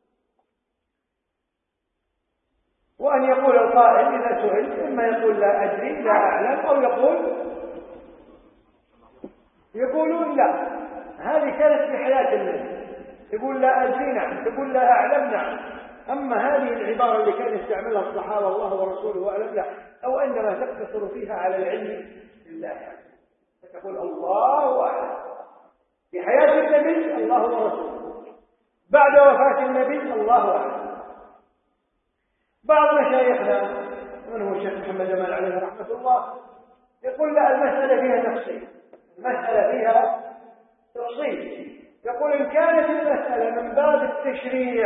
وأن يقول القائل إذا سئل إما يقول لا أدري لا أعلم، أو يقول يقولون لا هذه كانت في حياة النبي، يقول لا أدري نعم، تقول لا أعلم نعم. أما هذه العبارة اللي كان يستعملها الصحابة الله ورسوله أعلم لا، أو عندما تقتصر فيها على العلم بالله فتقول الله أعلم. في حياة النبي الله ورسوله، بعد وفاة النبي الله أعلم. بعض مشايخنا من هو الشيخ محمد جمال عليه رحمة الله يقول لا المسألة فيها تفصيل، المسألة فيها تفصيل. يقول إن كانت المسألة من باب التشريع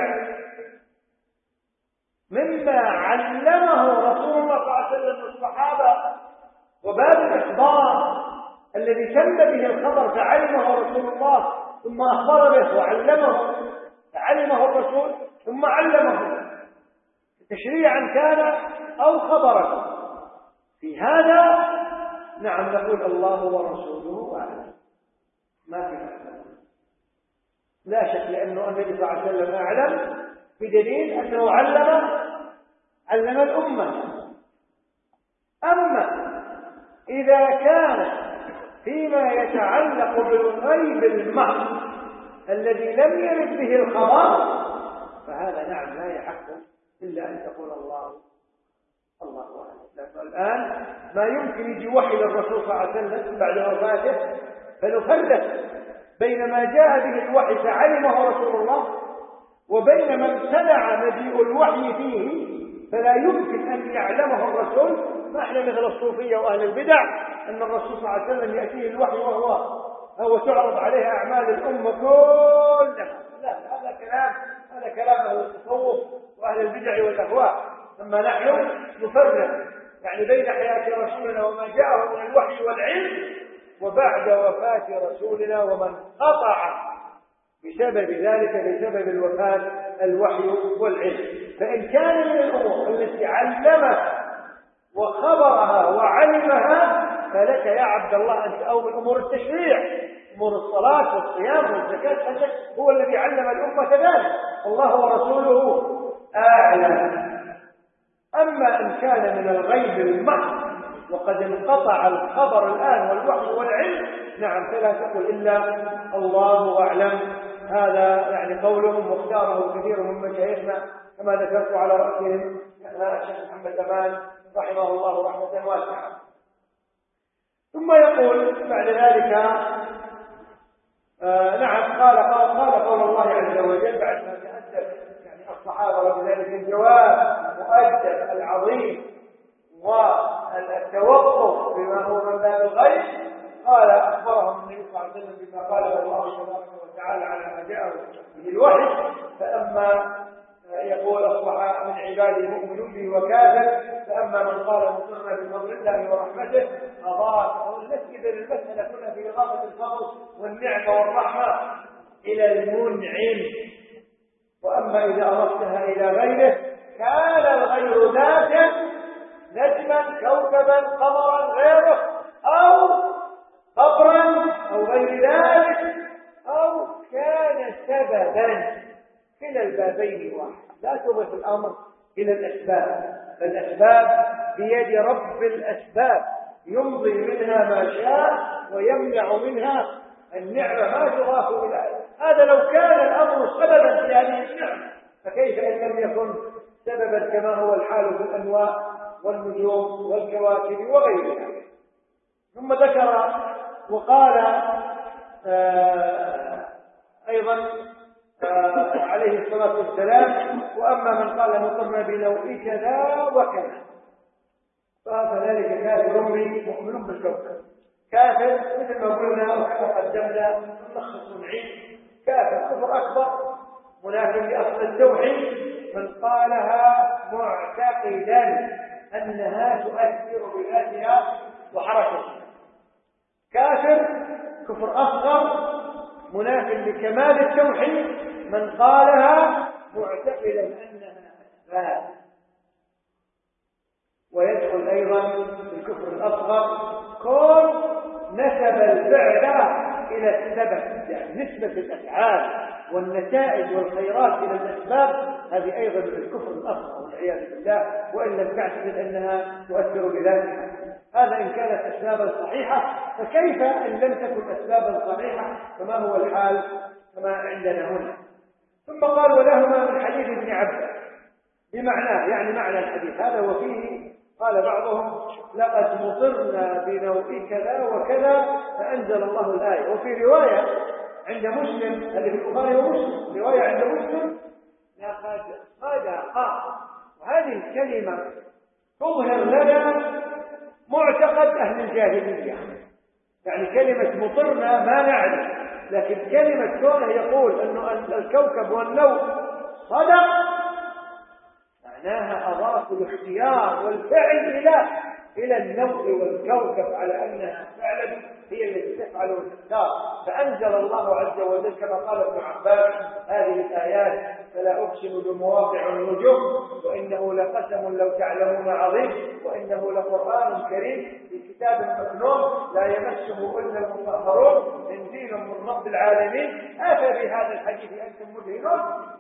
مما علمه رسول الله صلى الله عليه وسلم الصحابة وباب الإخبار الذي تم به الخبر فعلمه رسول الله ثم أخبر به وعلمه فعلمه الرسول ثم علمه تشريعا كان أو خبرا، في هذا نعم نقول الله ورسوله أعلم، ما في معنى لا شك، لأنه النبي صلى الله عليه وسلم أعلم بدليل أنه علم علم الأمة. أما إذا كان فيما يتعلق بالغيب المحض الذي لم يرد به الخبر فهذا نعم لا يحق إلا أن تقول الله الله أعلم. لأنه الآن ما يمكن يجي وحي للرسول صلى الله عليه وسلم بعد وفاته فنفرق بين ما جاء به الوحي فعلمه رسول الله وبين ما ابتدع مجيء الوحي فيه فلا يمكن أن يعلمه الرسول. ما احنا مثل الصوفية وأهل البدع أن الرسول صلى الله عليه وسلم يأتيه الوحي وهو هو تعرض عليه أعمال الأمة كلها. لا هذا كلام هذا كلام أهل التصوف وأهل البدع والأهواء. أما نحن نفرق يعني بين حياة رسولنا وما جاءه من الوحي والعلم وبعد وفاة رسولنا ومن قطع بسبب ذلك بسبب الوفاة الوحي والعلم. فإن كان من الأمور التي علمها وخبرها وعلمها فلك يا عبد الله أنت، أو من أمور التشريع أمور الصلاة والصيام والزكاة أنت هو الذي علم الأمة ذلك، الله ورسوله أعلم. أما إن كان من الغيب المحض وقد انقطع الخبر الآن والوحي والعلم، نعم، فلا تقل إلا الله أعلم. هذا يعني قولهم واختاره كثير من مشايخنا كما ذكرت على رأسهم الشيخ محمد أمان رحمه الله رحمة واسعة. ثم يقول بعد ذلك آه نعم قال قال قال قول الله عز وجل بعد ما تأدب يعني الصحابة وبذلك الجواب المؤدب العظيم والتوقف بما هو من باب الغيب، قال أخبرهم النبي صلى الله عليه وسلم بما قاله الله تبارك وتعالى على ما جاءه به الوحي. فأما يقول أصبح من عبادي مؤمن به وكافر، فأما من قال مقرنا بفضل الله ورحمته أضاف أو نسجد المسألة كلها في إضافة الفضل والنعمة والرحمة إلى المنعم. وأما إذا أضفتها إلى غيره كان الغير ذاتا نجما كوكبا قمرا غيره أو قبرا أو غير ذلك، أو كان سببا. كلا البابين واحد، لا تضف الأمر إلى الأسباب، فالأسباب بيد رب الأسباب يمضي منها ما شاء ويمنع منها النعمة ما تضاف إلى هذا. لو كان الأمر سببا في هذه النعمة فكيف إن لم يكن سببا كما هو الحال في الأنواع والنجوم والكواكب وغيرها. ثم ذكر وقال آه أيضا آه عليه الصلاة والسلام: وأما من قال مطرنا بنوء كذا وكذا فذلك كافر مؤمن بالكوكب. كافر مثل ما قلنا وقدمنا نلخص نعيد: كافر كفر أكبر منافق لأصل التوحيد من قالها معتقدا أنها تؤثر بذاتها وحركتها. كافر كفر أصغر منافق لكمال التوحيد من قالها معتقدا أنها أسباب. ويدخل أيضا في الكفر الأصغر كون نسب الفعل إلى السبب، يعني نسبة الأفعال والنتائج والخيرات إلى الأسباب، هذه أيضا في الكفر الأصغر والعياذ بالله، وإن لم تعتقد أنها تؤثر بذاتها. هذا إن كانت أسبابا صحيحة، فكيف إن لم تكن أسبابا صحيحة كما هو الحال كما عندنا هنا. ثم قال: ولهما من حديث ابن عباس بمعناه، يعني معنى الحديث هذا. وفيه قال بعضهم: لقد مطرنا بنوء كذا وكذا فأنزل الله الآية. وفي رواية عند مسلم، هذه في البخاري ومسلم، رواية عند مسلم: لقد صدق. وهذه الكلمة تظهر لنا معتقد أهل الجاهلية، يعني كلمة مطرنا ما نعرف، لكن كلمة كونه يقول أنه الكوكب والنوء صدق معناها أضاف الاختيار والفعل إلى إلى النوء والكوكب على أنها فعلا هي التي تفعل وتختار. فأنزل الله عز وجل كما قال ابن عباس هذه الآيات: فلا أقسم بمواقع النجوم وإنه لقسم لو تعلمون عظيم وإنه لقرآن كريم في كتاب مكنون لا يمسه إلا المطهرون تنزيل من رب العالمين أفبهذا الحديث أنتم مدهنون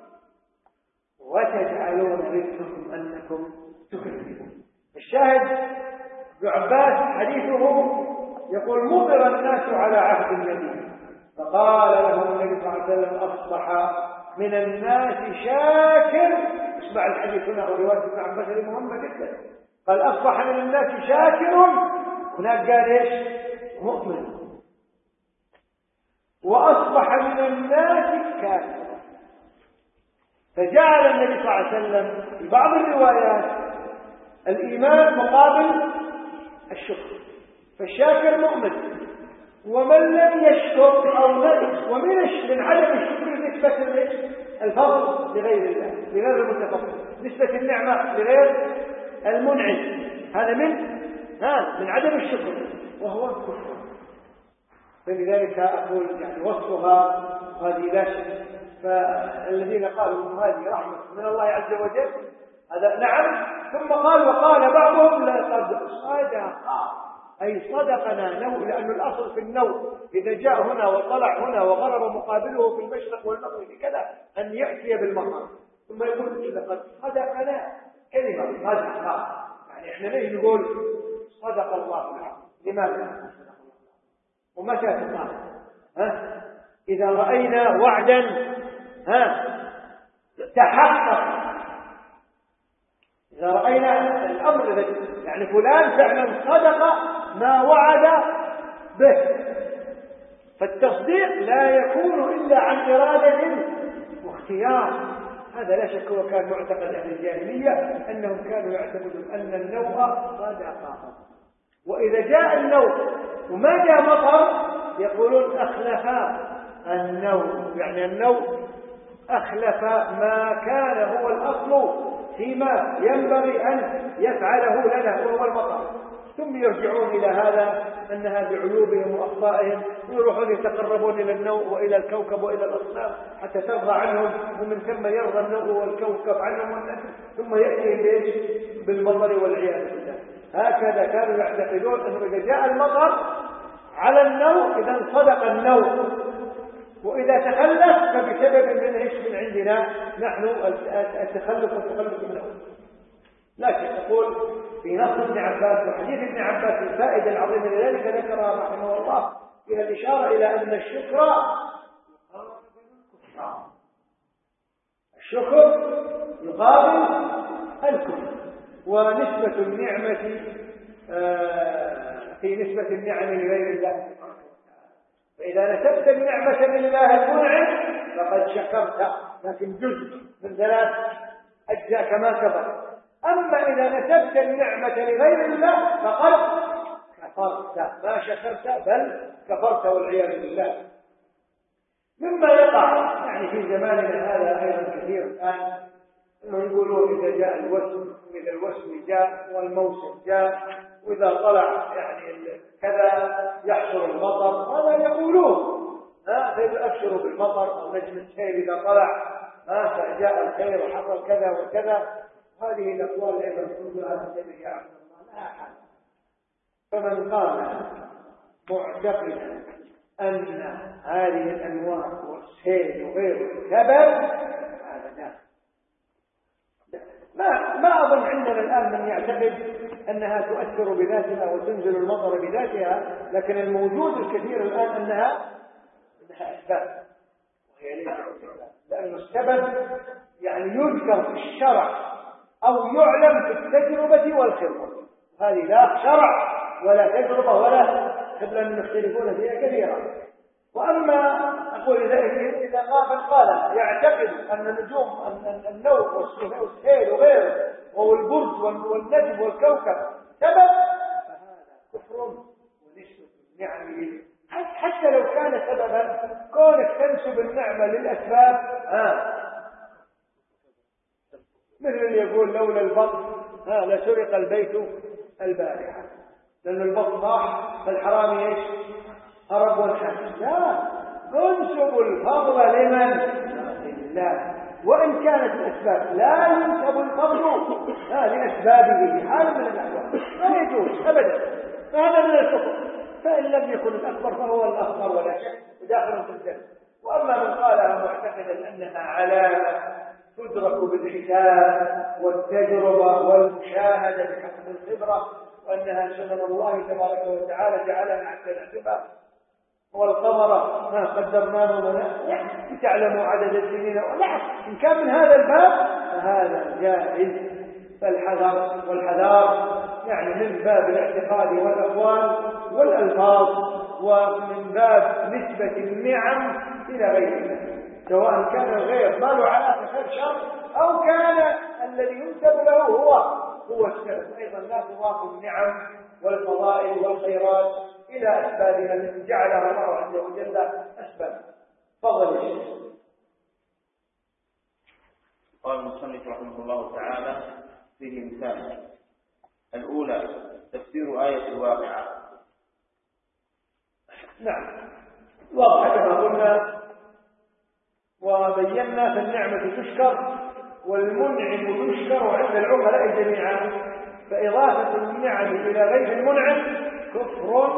وتجعلون رزقكم أنكم تكذبون. الشاهد ابن عباس حديثه يقول: مطر الناس على عهد النبي فقال له النبي صلى الله عليه وسلم: أصبح من الناس شاكر. اسمع الحديث هنا رواية ابن عباس مهمة جدا. قال: أصبح من الناس شاكر، هناك قال إيش؟ مؤمن. وأصبح من الناس كافر. فجعل النبي صلى الله عليه وسلم في بعض الروايات الإيمان مقابل الشكر، فالشاكر مؤمن. ومن لم يشكر أو نقص ومن من عدم الشكر نسبة الفضل لغير الله، لغير المتفضل، نسبة النعمة لغير المنعم، هذا من ها من عدم الشكر وهو الكفر. فلذلك أقول يعني وصفها هذه لا شك. فالذين قالوا أن هذه رحمة من الله عز وجل هذا نعم. ثم قال: وقال بعضهم: لقد صدق، أي صدقنا نوء، لأن الأصل في النوء إذا جاء هنا وطلع هنا وغرب مقابله في المشرق والمغرب كذا أن يأتي بالمطر، ثم يقول: لقد صدقنا، كلمة صدق، يعني إحنا ليش نقول صدق الله العظيم؟ لماذا؟ ومتى تقال؟ ها؟ إذا رأينا وعدا ها تحقق، إذا رأينا الأمر يعني فلان فعلا صدق ما وعد به، فالتصديق لا يكون إلا عن إرادة واختيار. هذا لا شك هو كان معتقد أهل الجاهلية، أنهم كانوا يعتقدون أن النوء صدقة، وإذا جاء النوء وما جاء مطر يقولون أخلف النوء، يعني النوء أخلف ما كان هو الأصل فيما ينبغي أن يفعله لنا وهو المطر، ثم يرجعون إلى هذا أنها بعيوبهم وأخطائهم، ويروحون يتقربون إلى النوء وإلى الكوكب وإلى الأصنام حتى ترضى عنهم، ومن ثم يرضى النوء والكوكب عنهم، ثم يأتي بإيش؟ بالمطر والعياذ بالله. هكذا كانوا يعتقدون أنه إذا جاء المطر على النوء إذا صدق النوء، وإذا تخلف فبسبب من إيش؟ من عندنا نحن التخلف والتخلف منه. لكن أقول في نص ابن عباس وحديث ابن عباس الفائدة العظيمة لذلك ذكرها رحمه الله فيها الإشارة إلى أن الشكر الشكر يقابل الكفر، ونسبة النعمة في نسبة النعم لغير الله. فإذا نسبت النعمة لله المنعم فقد شكرت، لكن جزء من ثلاث أجزاء كما سبق. أما إذا نسبت النعمة لغير الله فقد كفرت، ما شكرت بل كفرت والعياذ بالله. مما يقع يعني في زماننا هذا أيضا كثير الآن، أنه يقولون إذا جاء الوسم، إذا الوسم جاء والموسم جاء وإذا طلع يعني كذا يحصل المطر، هذا يقولون ها فيبشروا بالمطر، أو نجم السيل إذا طلع ها فجاء الخير وحصل كذا وكذا. هذه الأقوال أيضا كلها تتبع يا عبد الله لا حل. فمن قال معتقدا أن هذه الأنواع والسيل وغيره سبب هذا داخل. ما ما أظن عندنا الآن من يعتقد أنها تؤثر بذاتها وتنزل المطر بذاتها، لكن الموجود الكثير الآن أنها أنها أسباب، وهي ليست أسباب، لأن السبب يعني يذكر في الشرع أو يعلم في التجربة والخبرة، هذه لا شرع ولا تجربة ولا خبرة يختلفون فيها كثيرا. وأما أقول إذا إذا قال قال يعتقد أن النجوم أن النوم والسيل وغيره والبرج والنجم والكوكب سبب، فهذا كفر ونسبة النعم حتى لو كان سببا. كونك تنسب النعمة للأسباب ها مثل اللي يقول لولا البطن ها لسرق البيت البارحة، لأن البطن طاح فالحرامي ايش؟ هرب والحمد. لا، انسب الفضل لمن؟ لله. وإن كانت الأسباب لا ينسب الفضل لأسبابه في حال من الأحوال، لا يجوز أبدا، فهذا من الكفر. فإن لم يكن الأكبر فهو الأصغر ولا شك وداخل في الجنة. وأما من قالها معتقدا أنها علامة تدرك بالحساب والتجربة والمشاهدة بحسب الخبرة، وأنها سنن الله تبارك وتعالى جعلها حتى نحسبها، والقمر ما قدرناه لنا لتعلموا عدد السنين. لا، إن كان من هذا الباب فهذا جائز. فالحذر والحذار يعني من باب الاعتقاد والأقوال والألفاظ، ومن باب نسبة النعم إلى غيره، سواء كان الغير ما له علاقة خير شر، أو كان الذي ينسب له هو هو السبب. أيضا لا تضاف النعم والفضائل والخيرات إلى أسبابها التي جعلها الله عز وجل أسباب. فضل الشيخ. قال المصنف رحمه الله تعالى فيه مثال. الأولى تفسير آية الواقعة. نعم، واضح كما قلنا وبينا، فالنعمة تشكر والمنعم يشكر عند العقلاء جميعا، فإضافة النعم إلى غير المنعم كفر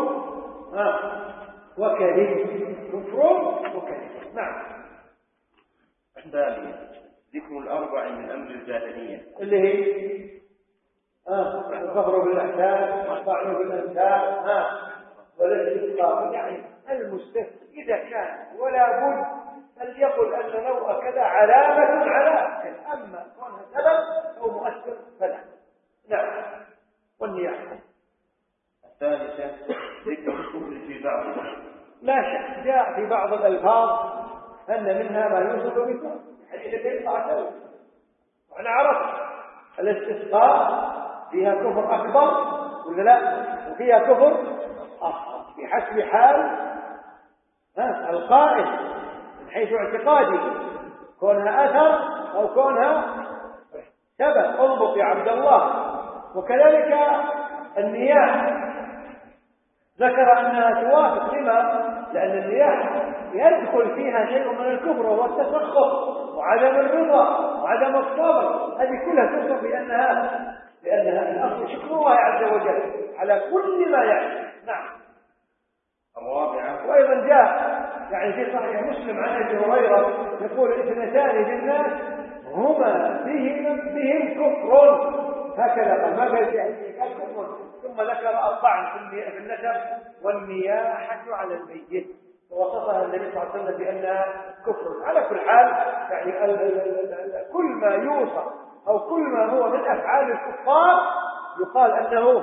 وكذب، كفر وكذب. نعم. الثانية ذكر الأربع من أمر الجاهلية اللي هي آه الفخر بالأحسان والطعن بالأنساب ها والاستسقاء. يعني المستثنى إذا كان ولا بد فليقل أن نوع كذا علامة على كذا، أما كونها سبب أو مؤثر فلا. نعم. والنياحة الثالثة ذكر الكفر في بعضها. لا شك جاء في بعض الألفاظ أن منها ما يوصف بالكفر، حديث النبي صلى الله عليه وسلم وأنا عرفت الاستسقاء فيها كفر أكبر ولا لا، وفيها كفر أصغر بحسب حال ها القائل من حيث اعتقاده، كونها أثر أو كونها سبب. انظر يا عبد الله. وكذلك النياحة ذكر أنها توافق. لما؟ لأن النياحة يدخل فيها شيء من الكفر وهو التسخط وعدم الرضا وعدم الصبر. هذه كلها توصف بأنها لأنها الأصل شكر الله عز وجل على كل ما يحدث. نعم. الرابعة وأيضا جاء يعني في صحيح مسلم عن أبي هريرة يقول اثنتان للناس هما بهم بهم كفر، هكذا قال، ما قال فيها كفر. ثم ذكر الطعن في النسب والنياحة على الميت ووصفها النبي صلى الله عليه وسلم بأنها كفر. على كل حال يعني ال ال ال ال كل ما يوصف أو كل ما هو من أفعال الكفار يقال أنه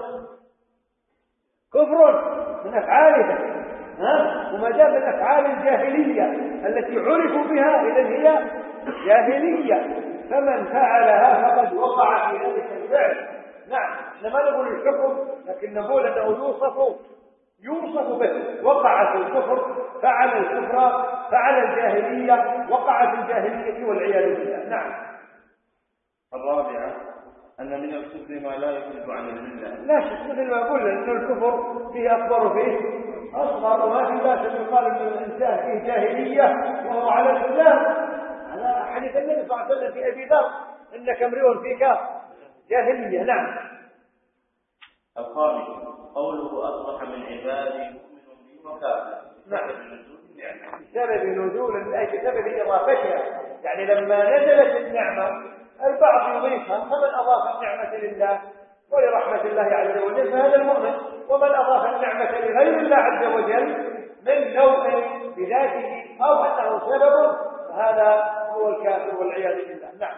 كفر من أفعالها. ها؟ وما دام من أفعال الجاهلية التي عرفوا بها إذن هي جاهلية، فمن فعلها فقد وقع في ذلك الفعل. نعم. لما نقول الحكم لكن نقول أنه يوصف يوصف به. وقع في الكفر، فعل الكفر، فعل الجاهلية، وقع في الجاهلية والعياذ بالله. نعم. الرابعة أن من الكفر ما لا يخرج عن الملة. لا شك مثل ما قلنا أن الكفر فيه أكبر وفيه أصغر، وما في باس أن يقال أن الإنسان فيه جاهلية وهو على الإسلام، على حديث النبي صلى الله عليه وسلم في أبي ذر إنك امرئ فيك جاهلية. نعم. الخامس قوله أصبح من عبادي مؤمن بي وكافر. نعم. بسبب نزول أي بسبب إضافتها، يعني لما نزلت النعمة البعض يضيفها، فمن أضاف النعمة لله ولرحمة الله عز وجل فهذا المؤمن، ومن أضاف النعمة لغير الله عز وجل من نوع بذاته أو أنه سبب فهذا هو الكافر والعياذ بالله. نعم.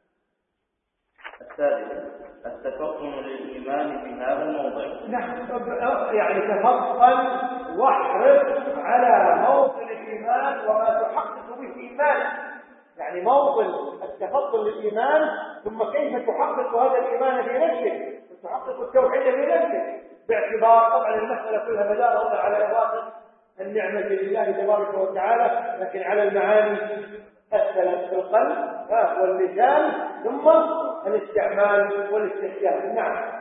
الثالثة التفطن للإيمان في هذا الموضع. نعم. يعني تفطن واحرص على موطن الإيمان وما تحقق به إيمانك، يعني موطن التفطن للإيمان ثم كيف تحقق هذا الإيمان في نفسك، تحقق التوحيد في نفسك، باعتبار طبعا المسألة كلها مدارها على إضافة النعمة لله تبارك وتعالى، لكن على المعاني الثلاث في القلب واللسان ثم الاستعمال والاستحسان. نعم.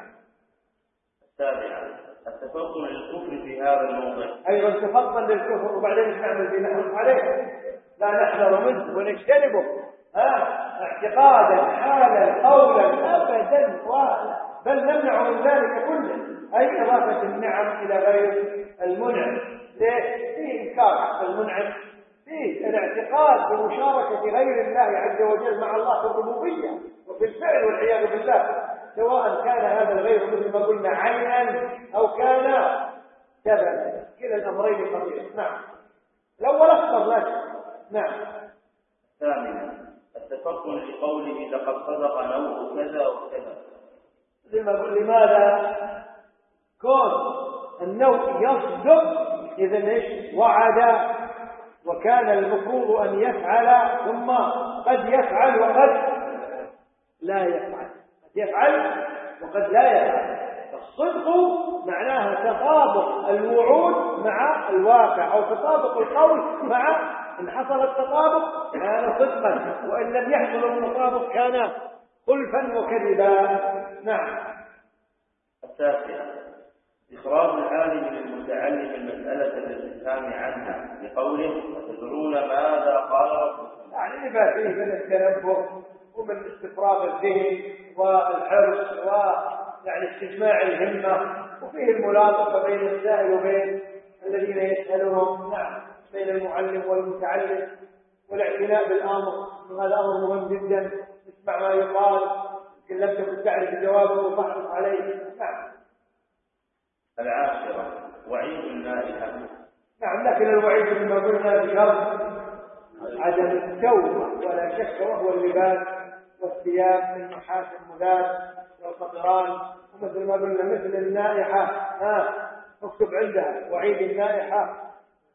السابعة التفطن للكفر في هذا الموضع. أيضا تفطن للكفر وبعدين نستعمل بنحن عليه، لا نحذر منه ونجتنبه ها اعتقادا حالا قولا أبدا، بل نمنع من ذلك كله، أي إضافة النعم إلى غير المنعم. ليه؟ فيه إنكار حق المنعم، فيه الاعتقاد بمشاركة غير الله عز وجل مع الله في الربوبية وفي الفعل والعياذ بالله، سواء كان هذا الغير مثل ما قلنا عينا أو كان سببا، كلا الأمرين خطير. نعم. الأول أكثر لك. نعم. ثامنا التفطن لقوله لقد صدق نوع كذا وكذا. لماذا؟ كون النوع يصدق إذا إيش؟ وعد وكان المفروض أن يفعل ثم قد يفعل وقد لا يفعل، قد يفعل وقد لا يفعل. الصدق معناها تطابق الوعود مع الواقع أو تطابق القول مع إن حصل التطابق كان صدقا، وإن لم يحصل التطابق كان خلفا وكذبا. نعم. التاسعة إخراج العالم المتعلم المسألة بالاستفهام عنها بقوله وتدرون ماذا قال ربكم. يعني لما فيه من التنبه ومن استفراغ الذهن والحرص ويعني استجماع الهمة، وفيه الملاطفة بين السائل وبين الذين يسألهم. نعم. بين المعلم والمتعلم، والاعتناء بالأمر، وهذا أمر مهم جدا. اسمع ما يقال، إن لم تكن تعرف جوابه فاحرص عليه. نعم. العاشرة وعيد النائحة. نعم، لكن الوعيد كما قلنا بشرط عدم التوبة ولا شك، وهو اللباس والثياب النحاس المذاب والقطران، ومثل ما قلنا مثل النائحة. ها اكتب عندها وعيد النائحة.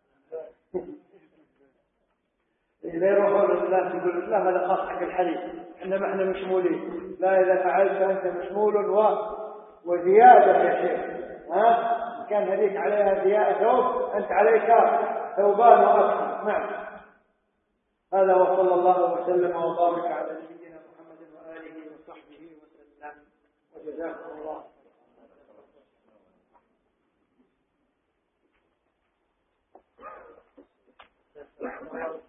إذا يروحون الناس يقول لا هذا خاص حق الحديث، إنما احنا مشمولين. لا، إذا فعلت أنت مشمول و... وزيادة يا شيخ. ها كان هذيك عليها زيادة ثوب، أنت عليك ثوبان وأكثر. نعم. هذا وصلى الله وسلم وبارك على نبينا محمد وآله وصحبه وسلم، وجزاكم الله.